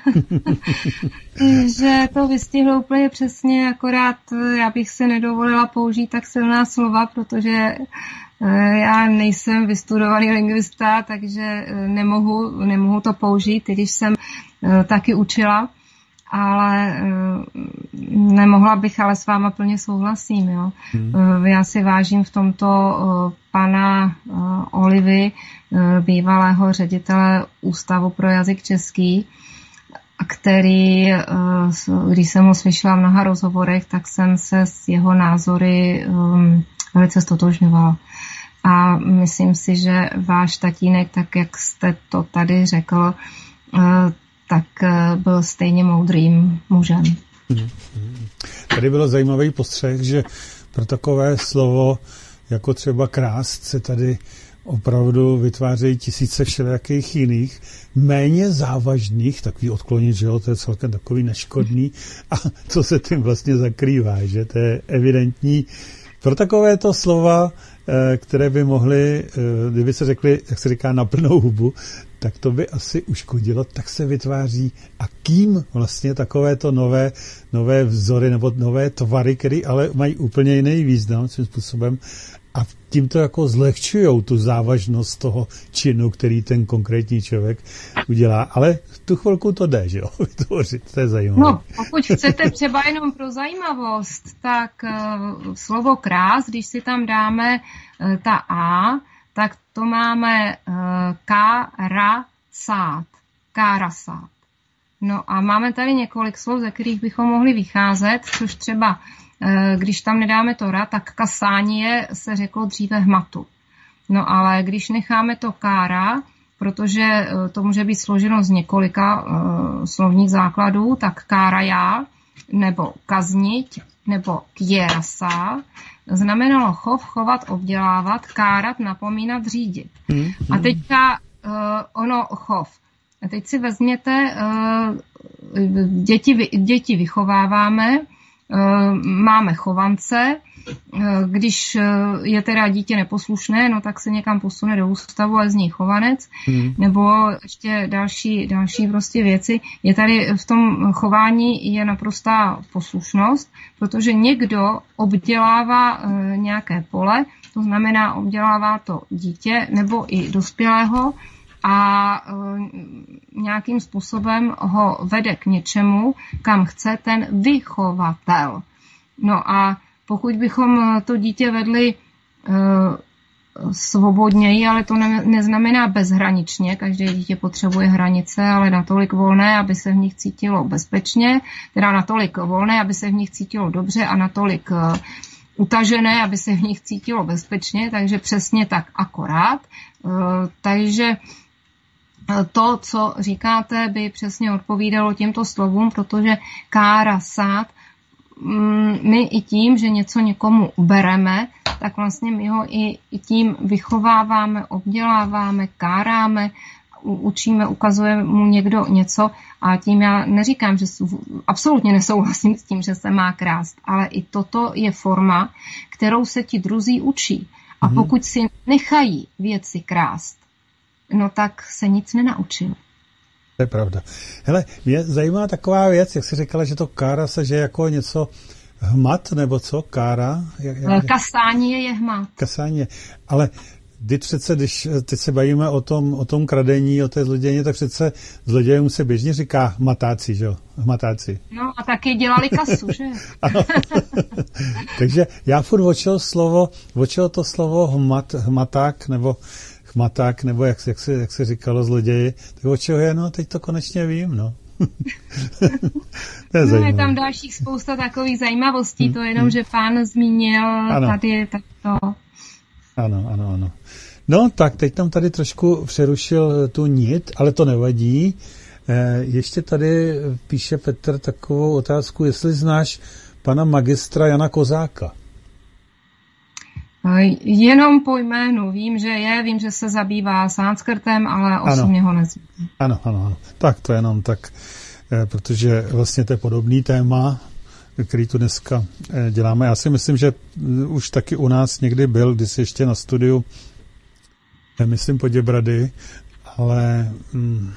Že to vystihl úplně přesně, akorát já bych se nedovolila použít tak silná slova, protože já nejsem vystudovaný lingvista, takže nemohu, nemohu to použít, i když jsem taky učila, ale nemohla bych, ale s váma plně souhlasím. Jo. Hmm. Já si vážím v tomto pana Olivy, bývalého ředitele Ústavu pro jazyk český, který, když jsem ho slyšela v mnoha rozhovorech, tak jsem se s jeho názory velice stotožňovala. A myslím si, že váš tatínek, tak jak jste to tady řekl, tak byl stejně moudrým mužem. Tady bylo zajímavý postřeh, že pro takové slovo jako třeba krást se tady opravdu vytvářejí tisíce všelijakých jiných, méně závažných, takový odklonit, že jo, to je celkem takový neškodný a co se tím vlastně zakrývá, že to je evidentní. Pro takovéto slova, které by mohly, kdyby se řekli, jak se říká, na plnou hubu, tak to by asi uškodilo, tak se vytváří. A kým vlastně takovéto nové, nové vzory nebo nové tvary, které ale mají úplně jiný význam svým způsobem a tím to jako zlehčujou tu závažnost toho činu, který ten konkrétní člověk udělá. Ale v tu chvilku to jde, že jo, vytvořit, to je zajímavé. No, pokud chcete třeba jenom pro zajímavost, tak uh, slovo krás, když si tam dáme uh, ta A, tak to máme uh, kárasát, kárasát. No a máme tady několik slov, ze kterých bychom mohli vycházet, což třeba když tam nedáme to ra, tak kasánie se řeklo dříve hmatu. No ale když necháme to kára, protože to může být složeno z několika uh, slovních základů, tak káraja, nebo kazniť, nebo kjerasa, znamenalo chov, chovat, obdělávat, kárat, napomínat, řídit. Hmm. A teďka uh, ono chov. A teď si vezměte, uh, děti, děti vychováváme, máme chovance, když je teda dítě neposlušné, no tak se někam posune do ústavu a z něj chovanec, hmm. nebo ještě další, další prostě věci. Je tady v tom chování je naprostá poslušnost, protože někdo obdělává nějaké pole, to znamená obdělává to dítě nebo i dospělého, a e, nějakým způsobem ho vede k něčemu, kam chce ten vychovatel. No a pokud bychom to dítě vedli e, svobodněji, ale to ne, neznamená bezhraničně, každé dítě potřebuje hranice, ale natolik volné, aby se v nich cítilo bezpečně, teda natolik volné, aby se v nich cítilo dobře a natolik e, utažené, aby se v nich cítilo bezpečně, takže přesně tak akorát. E, takže to, co říkáte, by přesně odpovídalo těmto slovům, protože kára sát, my i tím, že něco někomu bereme, tak vlastně my ho i, i tím vychováváme, obděláváme, káráme, učíme, ukazuje mu někdo něco a tím já neříkám, že absolutně nesouhlasím s tím, že se má krást, ale i toto je forma, kterou se ti druzí učí. A pokud si nechají věci krást, no tak se nic nenaučil. To je pravda. Hele, mě zajímá taková věc, jak jsi říkala, že to kára se, že jako něco hmat, nebo co? Kára? Jak, jak... Kasání je hmat. Kasání je. Ale teď přece, když teď se bavíme o tom, o tom kradení, o té zlodějně, tak přece zlodějům se běžně říká hmatáci, že jo? Hmatáci. No a taky dělali kasu, že? Takže já furt očel slovo, očel to slovo hmat, hmaták, nebo chmaták, nebo jak, jak, se, jak se říkalo zloději, tak o čeho je, no teď to konečně vím, no. To je, no, je tam dalších spousta takových zajímavostí, hmm. to jenom, hmm. že pán zmínil ano. tady takto. Ano, ano, ano. No tak, teď tam tady trošku přerušil tu nit, ale to nevadí. E, ještě tady píše Petr takovou otázku, jestli znáš pana magistra Jana Kozáka. Jenom po jménu. Vím, že je, vím, že se zabývá sanskrtem, ale osobně ho neznám. Ano, ano, ano. Tak to jenom tak, protože vlastně to je podobný téma, který tu dneska děláme. Já si myslím, že už taky u nás někdy byl, když jsi ještě na studiu, myslím Poděbrady, ale hm,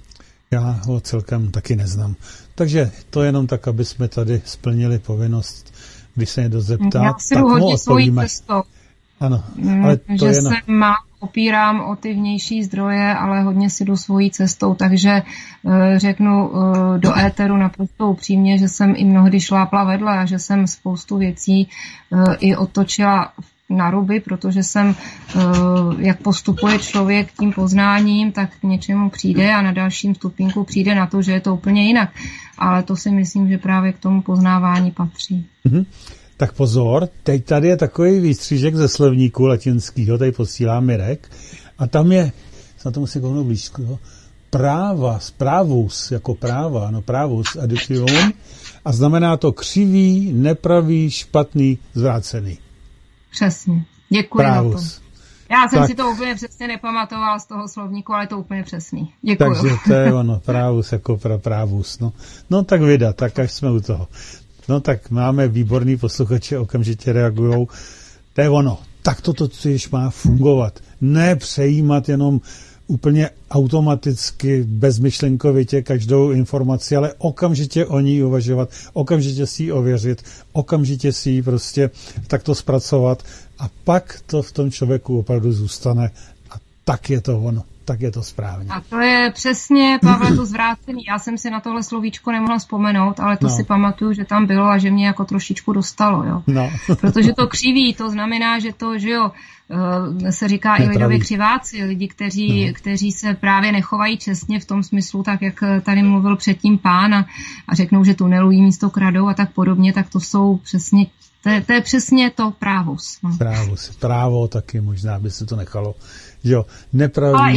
já ho celkem taky neznám. Takže to jenom tak, aby jsme tady splnili povinnost, když se někdo zeptá, já si tak mu odpovíme. Ano, ale to že je na... se má, opírám o ty vnější zdroje, ale hodně si jdu svojí cestou, takže uh, řeknu uh, do éteru naprosto upřímně, že jsem i mnohdy šlápla vedle a že jsem spoustu věcí uh, i otočila na ruby, protože jsem, uh, jak postupuje člověk tím poznáním, tak k něčemu přijde a na dalším stupínku přijde na to, že je to úplně jinak. Ale to si myslím, že právě k tomu poznávání patří. Mm-hmm. Tak pozor, teď tady je takový výstřížek ze slovníku latinského, tady posílá Mirek, a tam je, na to musím kouknout blízko, práva, právus, jako práva, no právus, aditivum, a znamená to křivý, nepravý, špatný, zvrácený. Přesně, děkuji právus. za to. Já jsem tak. si to úplně přesně nepamatovala z toho slovníku, ale je to úplně přesný. Děkuji. Takže to je ono, právus jako pra, právus, no. No tak vida, tak až jsme u toho. No tak máme výborný posluchače, okamžitě reagujou. To je ono. Tak toto totiž má fungovat. Ne přejímat jenom úplně automaticky, bezmyšlenkovitě každou informaci, ale okamžitě o ní uvažovat, okamžitě si ji ověřit, okamžitě si ji prostě takto zpracovat a pak to v tom člověku opravdu zůstane a tak je to ono. Tak je to správně. A to je přesně, Pavle, to zvrácený. Já jsem si na tohle slovíčko nemohla vzpomenout, ale to no. si pamatuju, že tam bylo a že mě jako trošičku dostalo, jo. No. Protože to křiví, to znamená, že to, že jo, se říká Nepravý. I lidově křiváci, lidi, kteří, no. kteří se právě nechovají čestně v tom smyslu, tak jak tady mluvil předtím pán a, a řeknou, že tunelují místo kradou a tak podobně, tak to jsou přesně, to je, to je přesně to právus. No. Právus, právo taky možná by se to nechalo. Jo, nepravý. Ale jo, prav,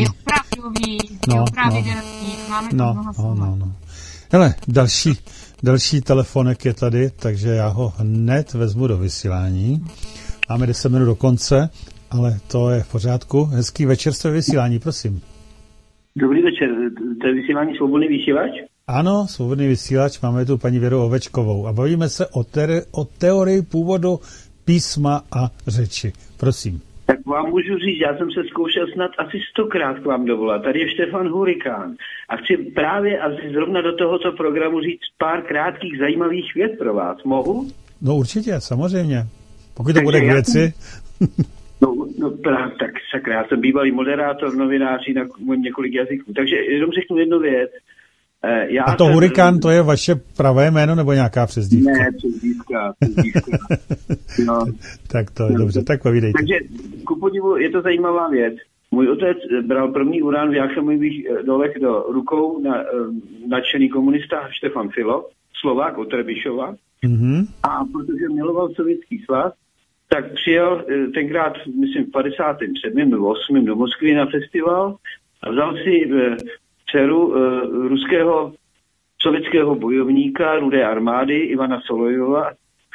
pravdový, no, pravidelný, no, máme no, mnoho no, no, no. Hele, další, další telefonek je tady, takže já ho hned vezmu do vysílání. Máme deset minut do konce, ale to je v pořádku. Hezký večer, jste vysílání, prosím. Dobrý večer, to je vysílání Svobodný vysílač? Ano, Svobodný vysílač, máme tu paní Věru Ovečkovou a bavíme se o, te- o teorii původu písma a řeči. Prosím. Tak vám můžu říct, já jsem se zkoušel snad asi stokrát k vám dovolat. Tady je Štefan Hurikán. A chci právě asi zrovna do tohoto programu říct pár krátkých zajímavých vět pro vás. Mohu? No určitě, samozřejmě. Pokud to bude k věci. No, no právě, tak sakra, já jsem bývalý moderátor, novinář, jinak mluvím několik jazyků. Takže jenom řeknu jednu věc. Já a to jsem... Hurikán, to je vaše pravé jméno nebo nějaká přezdívka? Ne, přezdívka. přezdívka. No. Tak to je no, dobře, tak povídejte. Takže ku podivu je to zajímavá věc. Můj otec bral první urán v Jáchamových dolech do rukou na, nadšený komunista Štefan Filo, Slovák od Trebišova. Mm-hmm. A protože miloval Sovětský svaz, tak přijel tenkrát, myslím, v padesátém sedmém nebo osmém do Moskvy na festival a vzal si dceru uh, ruského sovětského bojovníka Rudé armády Ivana Solojova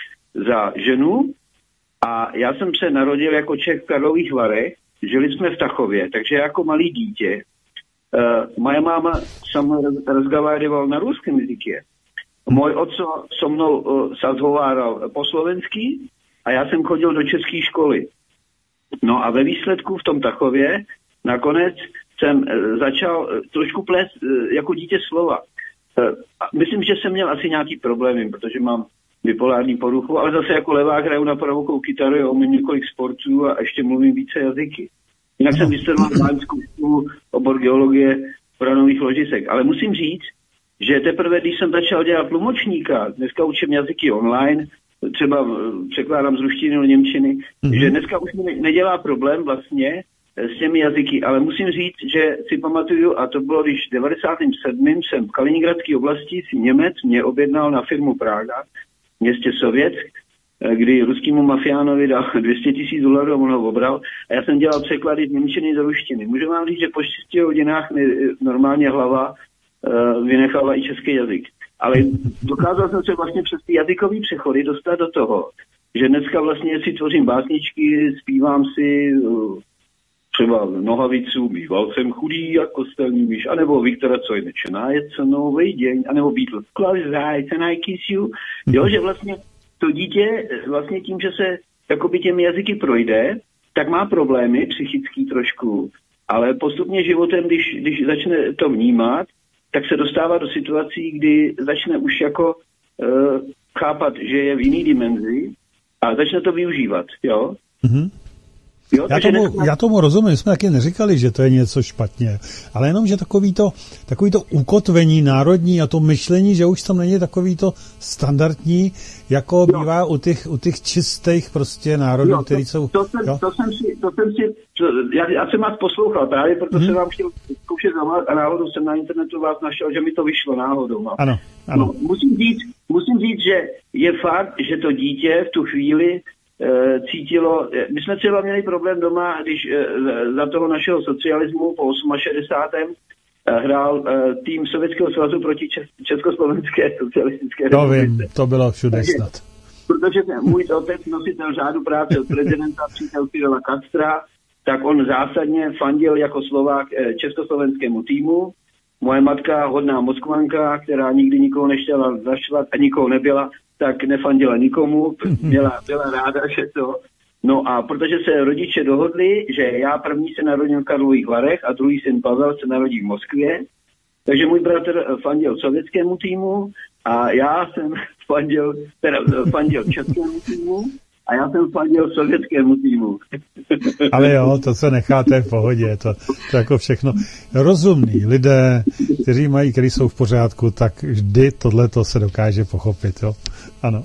za ženu a já jsem se narodil jako Čech v Karlových Varech, žili jsme v Tachově, takže jako malý dítě. Uh, moje máma se mnou rozgovároval na ruském jazyce. Můj otco so mnou uh, se zhováral po slovensky a já jsem chodil do české školy. No a ve výsledku v tom Tachově nakonec jsem začal trošku plést jako dítě slova. Myslím, že jsem měl asi nějaký problémy, protože mám bipolární poruchu, ale zase jako levák hraju na pravokou kytaru, já umím několik sportů a ještě mluvím více jazyky. Jinak jsem vystudoval báňskou školu, obor geologie uranových ložisek. Ale musím říct, že teprve, když jsem začal dělat tlumočníka, dneska učím jazyky online, třeba překládám z ruštiny do němčiny, mm-hmm. že dneska už mi nedělá problém vlastně s těmi jazyky, ale musím říct, že si pamatuju, a to bylo, když v devadesátém sedmém jsem v Kaliningradské oblasti si Němec mě objednal na firmu Praga, v městě Sovětsk, kdy ruskému mafiánovi dal dvě stě tisíc dolarů a on ho obral a já jsem dělal překlady z němčiny do ruštiny. Můžu vám říct, že po šesti hodinách normálně hlava uh, vynechala i český jazyk. Ale dokázal jsem se vlastně přes ty jazykové přechody dostat do toho, že dneska vlastně si tvořím básničky, zpívám si uh, třeba Nohavicu, býval jsem chudý jako kostelní myš, anebo Viktora Cojnečena, je co nový den, anebo Beatles, Close eyes and I kiss you. Jo, že vlastně to dítě vlastně tím, že se jakoby těmi jazyky projde, tak má problémy psychický trošku, ale postupně životem, když, když začne to vnímat, tak se dostává do situací, kdy začne už jako uh, chápat, že je v jiný dimenzi a začne to využívat, jo. Mm-hmm. Jo, já, tomu, dneska... já tomu rozumím, jsme taky neříkali, že to je něco špatně, ale jenom, že takový to, takový to ukotvení národní a to myšlení, že už tam není takový to standardní, jako jo. bývá u těch, u těch čistých prostě národů, jo, to, který jsou... To jsem, to jsem si, to jsem si to, já, já jsem vás poslouchal právě, protože hmm. jsem vám chtěl zkoušet zavolat a náhodou jsem na internetu vás našel, že mi to vyšlo náhodou. No. Ano, ano. No, musím říct, musím říct, že je fakt, že to dítě v tu chvíli cítilo, my jsme třeba měli problém doma, když za toho našeho socialismu po šedesátém osmém hrál tým Sovětského svazu proti Československé socialistické republice. To vím, to bylo všude snad. Protože můj otec, nositel řádu práce od prezidenta přítel Fidela Castra, tak on zásadně fandil jako Slovák československému týmu. Moje matka, hodná Moskvanka, která nikdy nikoho nechtěla zaštvat a nikoho nebyla, tak nefandila nikomu, měla, byla ráda, že to... No a protože se rodiče dohodli, že já první se narodil v Karlových Varech a druhý syn Pavel se narodí v Moskvě, takže můj bratr fandil sovětskému týmu a já jsem fandil, teda fandil českému týmu a já jsem fandil sovětskému týmu. Ale jo, to se necháte v pohodě, to, to jako všechno. Rozumní lidé, kteří mají, kteří jsou v pořádku, tak vždy tohleto se dokáže pochopit, jo. Ano.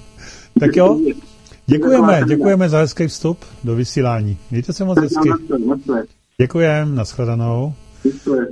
Tak jo, děkujeme, děkujeme za hezký vstup do vysílání. Mějte se moc hezky. Děkujeme, nashledanou.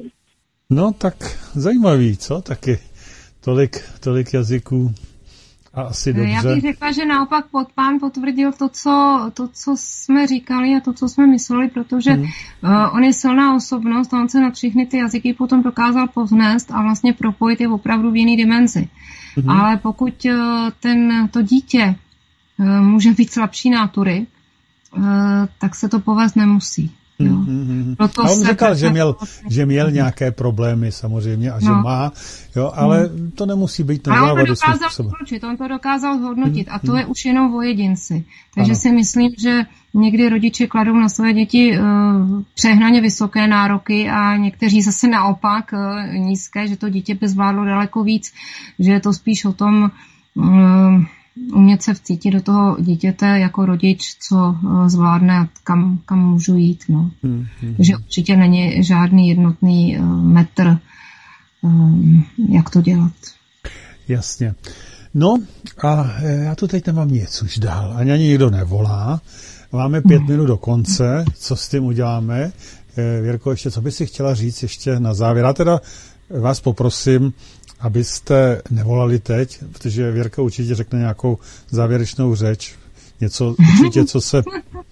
No tak zajímavý, co? Taky tolik, tolik jazyků A asi dobře. Já bych řekla, že naopak pod pán potvrdil to co, to, co jsme říkali a to, co jsme mysleli, protože hmm. uh, on je silná osobnost a on se na všechny ty jazyky potom dokázal povznést a vlastně propojit je opravdu v jiný dimenzi. Hmm. Ale pokud uh, ten, to dítě uh, může být slabší nátury, uh, tak se to povést nemusí. Jo. Mm-hmm. A on říkal, že měl, že měl nějaké problémy samozřejmě a že no. má, jo, ale mm. to nemusí být na závodu. On to dokázal zhodnotit, on to dokázal zhodnotit a to mm. je už jenom o jedinci. Takže ano. si myslím, že někdy rodiče kladou na své děti uh, přehnaně vysoké nároky a někteří zase naopak uh, nízké, že to dítě by zvládlo daleko víc, že je to spíš o tom uh, umět se vcítit do toho dítěte jako rodič, co zvládne a kam, kam můžu jít. No. Hmm, hmm. Takže určitě není žádný jednotný uh, metr, um, jak to dělat. Jasně. No a já tu teď nemám nic už dál. Ani ani nikdo nevolá. Máme pět hmm. minut do konce. Co s tím uděláme? Věrko, ještě co by si chtěla říct ještě na závěr? Já teda vás poprosím, abyste nevolali teď, protože Věrka určitě řekne nějakou závěrečnou řeč, něco určitě, co se,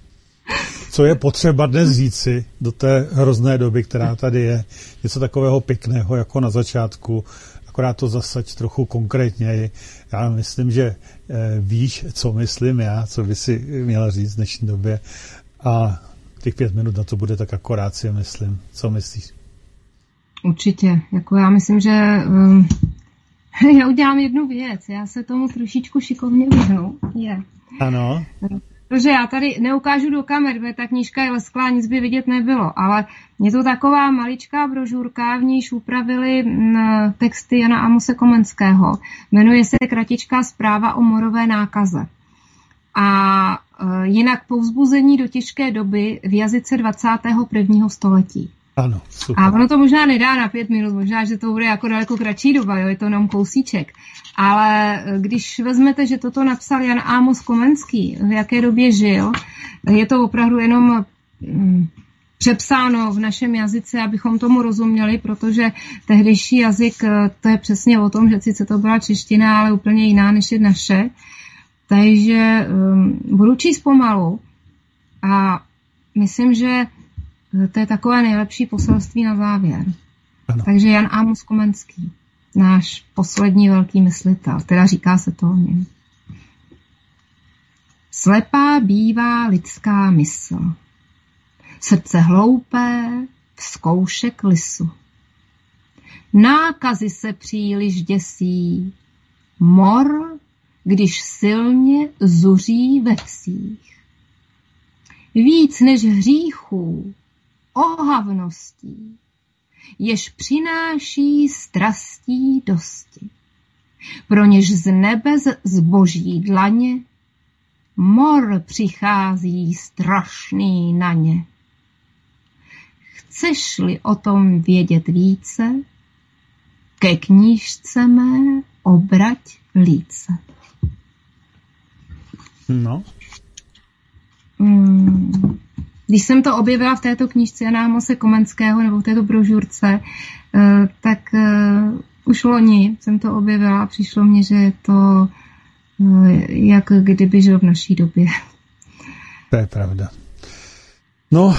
co je potřeba dnes říci do té hrozné doby, která tady je, něco takového pěkného, jako na začátku, akorát to zasaď trochu konkrétněji. Já myslím, že eh, víš, co myslím já, co by si měla říct v dnešní době a těch pět minut na to bude tak akorát, si myslím. Co myslíš? Určitě. Jako já myslím, že um, já udělám jednu věc. Já se tomu trošičku šikovně vyhnu. Je. Ano. Protože já tady neukážu do kamer, protože ta knížka je lesklá, nic by vidět nebylo. Ale je to taková maličká brožurka, v níž upravili m, texty Jana Amose Komenského. Jmenuje se Kratičká zpráva o morové nákaze. A e, jinak povzbuzení do těžké doby v jazyce dvacátého prvního století. Ano, super. A ono to možná nedá na pět minut, možná, že to bude jako daleko kratší doba, jo, je to jenom kousíček. Ale když vezmete, že toto napsal Jan Amos Komenský, v jaké době žil, je to opravdu jenom mm, přepsáno v našem jazyce, abychom tomu rozuměli, protože tehdejší jazyk, to je přesně o tom, že sice to byla čeština, ale úplně jiná než je naše. Takže um, budu číst pomalu a myslím, že to je takové nejlepší poselství na závěr. Ano. Takže Jan Amos Komenský, náš poslední velký myslitel, teda říká se to o něm. Slepá bývá lidská mysl, srdce hloupé, vzkoušek lisu. Nákazy se příliš děsí, mor, když silně zuří ve vsích. Víc než hříchů, ohavností, jež přináší strastí dosti. Pro něž z nebe z boží dlaně mor přichází strašný na ně. Chceš-li o tom vědět více, ke knížce mé obrať líce. No. Hmm. Když jsem to objevila v této knížce Jana Amose Komenského nebo v této brožurce, tak už loni jsem to objevila a přišlo mně, že je to jak kdyby žil v naší době. To je pravda. No,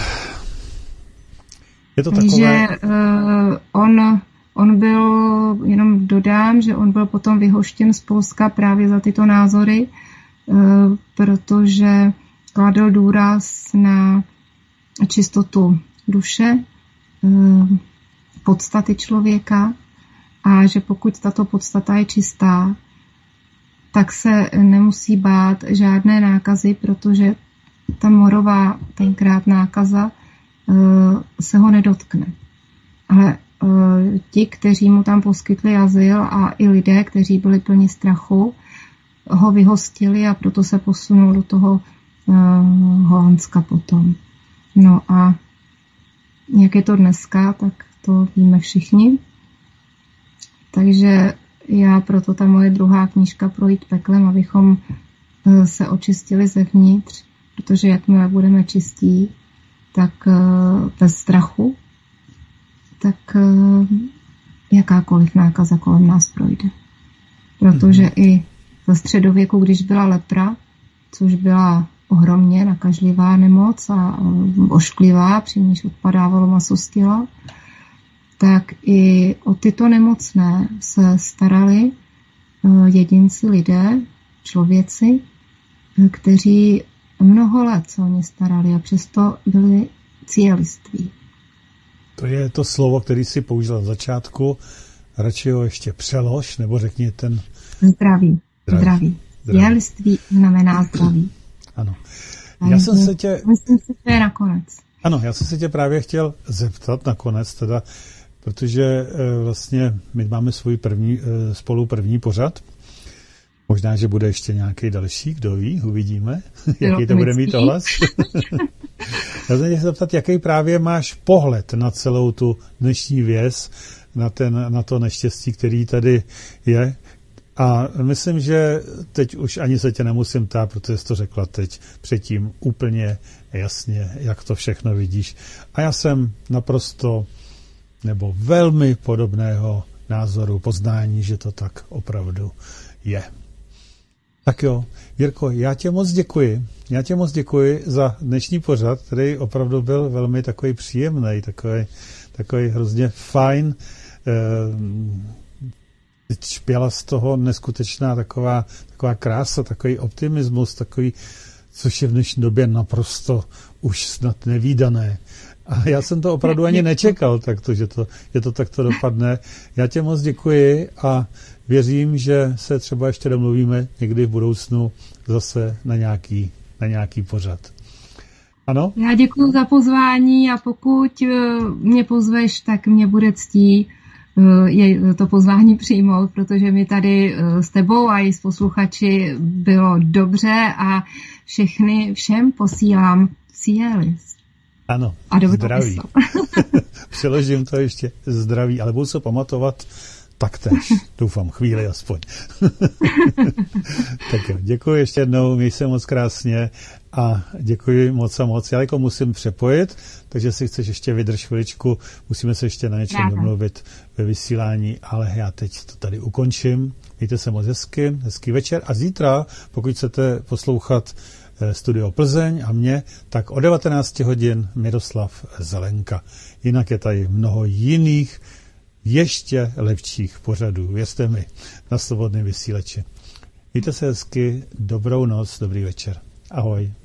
je to takové... Takže on, on byl, jenom dodám, že on byl potom vyhoštěn z Polska právě za tyto názory, protože kladl důraz na čistotu duše, podstaty člověka a že pokud tato podstata je čistá, tak se nemusí bát žádné nákazy, protože ta morová tenkrát nákaza se ho nedotkne. Ale ti, kteří mu tam poskytli azyl a i lidé, kteří byli plni strachu, ho vyhostili a proto se posunul do toho Holandska potom. No a jak je to dneska, tak to víme všichni. Takže já proto ta moje druhá knížka Projít peklem, abychom se očistili zevnitř, protože jakmile budeme čistí, tak bez strachu, tak jakákoliv nákaza kolem nás projde. Protože mm-hmm. i ve středověku, když byla lepra, což byla ohromně nakažlivá nemoc a ošklivá, při níž odpadávalo maso z těla, tak i o tyto nemocné se starali jedinci lidé, člověci, kteří mnoho let se o ně starali a přesto byli cíliství. To je to slovo, který si použil v začátku. Radši ho ještě přelož, nebo řekni ten... Zdraví. Zdraví. Cíliství znamená zdraví. Ano. Já jsem se tě... Myslím si, že je nakonec. Ano, já jsem se tě právě chtěl zeptat nakonec, teda, protože e, vlastně my máme svůj první, e, spolu první pořad. Možná, že bude ještě nějaký další, kdo ví, uvidíme, jaký to bude mít ohlas. Já jsem tě zeptat, jaký právě máš pohled na celou tu dnešní věc, na, ten, na to neštěstí, který tady je. A myslím, že teď už ani se tě nemusím ptát, protože jsi to řekla teď předtím úplně jasně, jak to všechno vidíš. A já jsem naprosto nebo velmi podobného názoru, poznání, že to tak opravdu je. Tak jo, Jirko, já tě moc děkuji. Já tě moc děkuji za dnešní pořad, který opravdu byl velmi takový příjemný, takový, takový hrozně fajn. Teď špěla z toho neskutečná taková, taková krása, takový optimismus, takový, což je v dnešní době naprosto už snad nevídané. A já jsem to opravdu ani nečekal, takto, že, to, že to takto dopadne. Já tě moc děkuji a věřím, že se třeba ještě domluvíme někdy v budoucnu zase na nějaký, na nějaký pořad. Ano? Já děkuji za pozvání a pokud mě pozveš, tak mě bude ctí je to pozvání přijmout, protože mi tady s tebou a i s posluchači bylo dobře a všechny, všem posílám cílis. Ano, a zdraví. Přeložím to ještě zdraví, ale budu se pamatovat taktéž. Doufám, chvíli aspoň. Tak jo, děkuji ještě jednou, měj se moc krásně a děkuji moc a moc. Já jako musím přepojit, takže si chceš ještě vydrž chviličku, musíme se ještě na něčem Ráda. domluvit ve vysílání, ale já teď to tady ukončím. Mějte se moc hezky, hezký večer a zítra, pokud chcete poslouchat Studio Plzeň a mě, tak o devatenáct hodin Miroslav Zelenka. Jinak je tady mnoho jiných ještě lepších pořadů, věřte mi, na Svobodném vysílači. Mějte se hezky, dobrou noc, dobrý večer. Ahoj.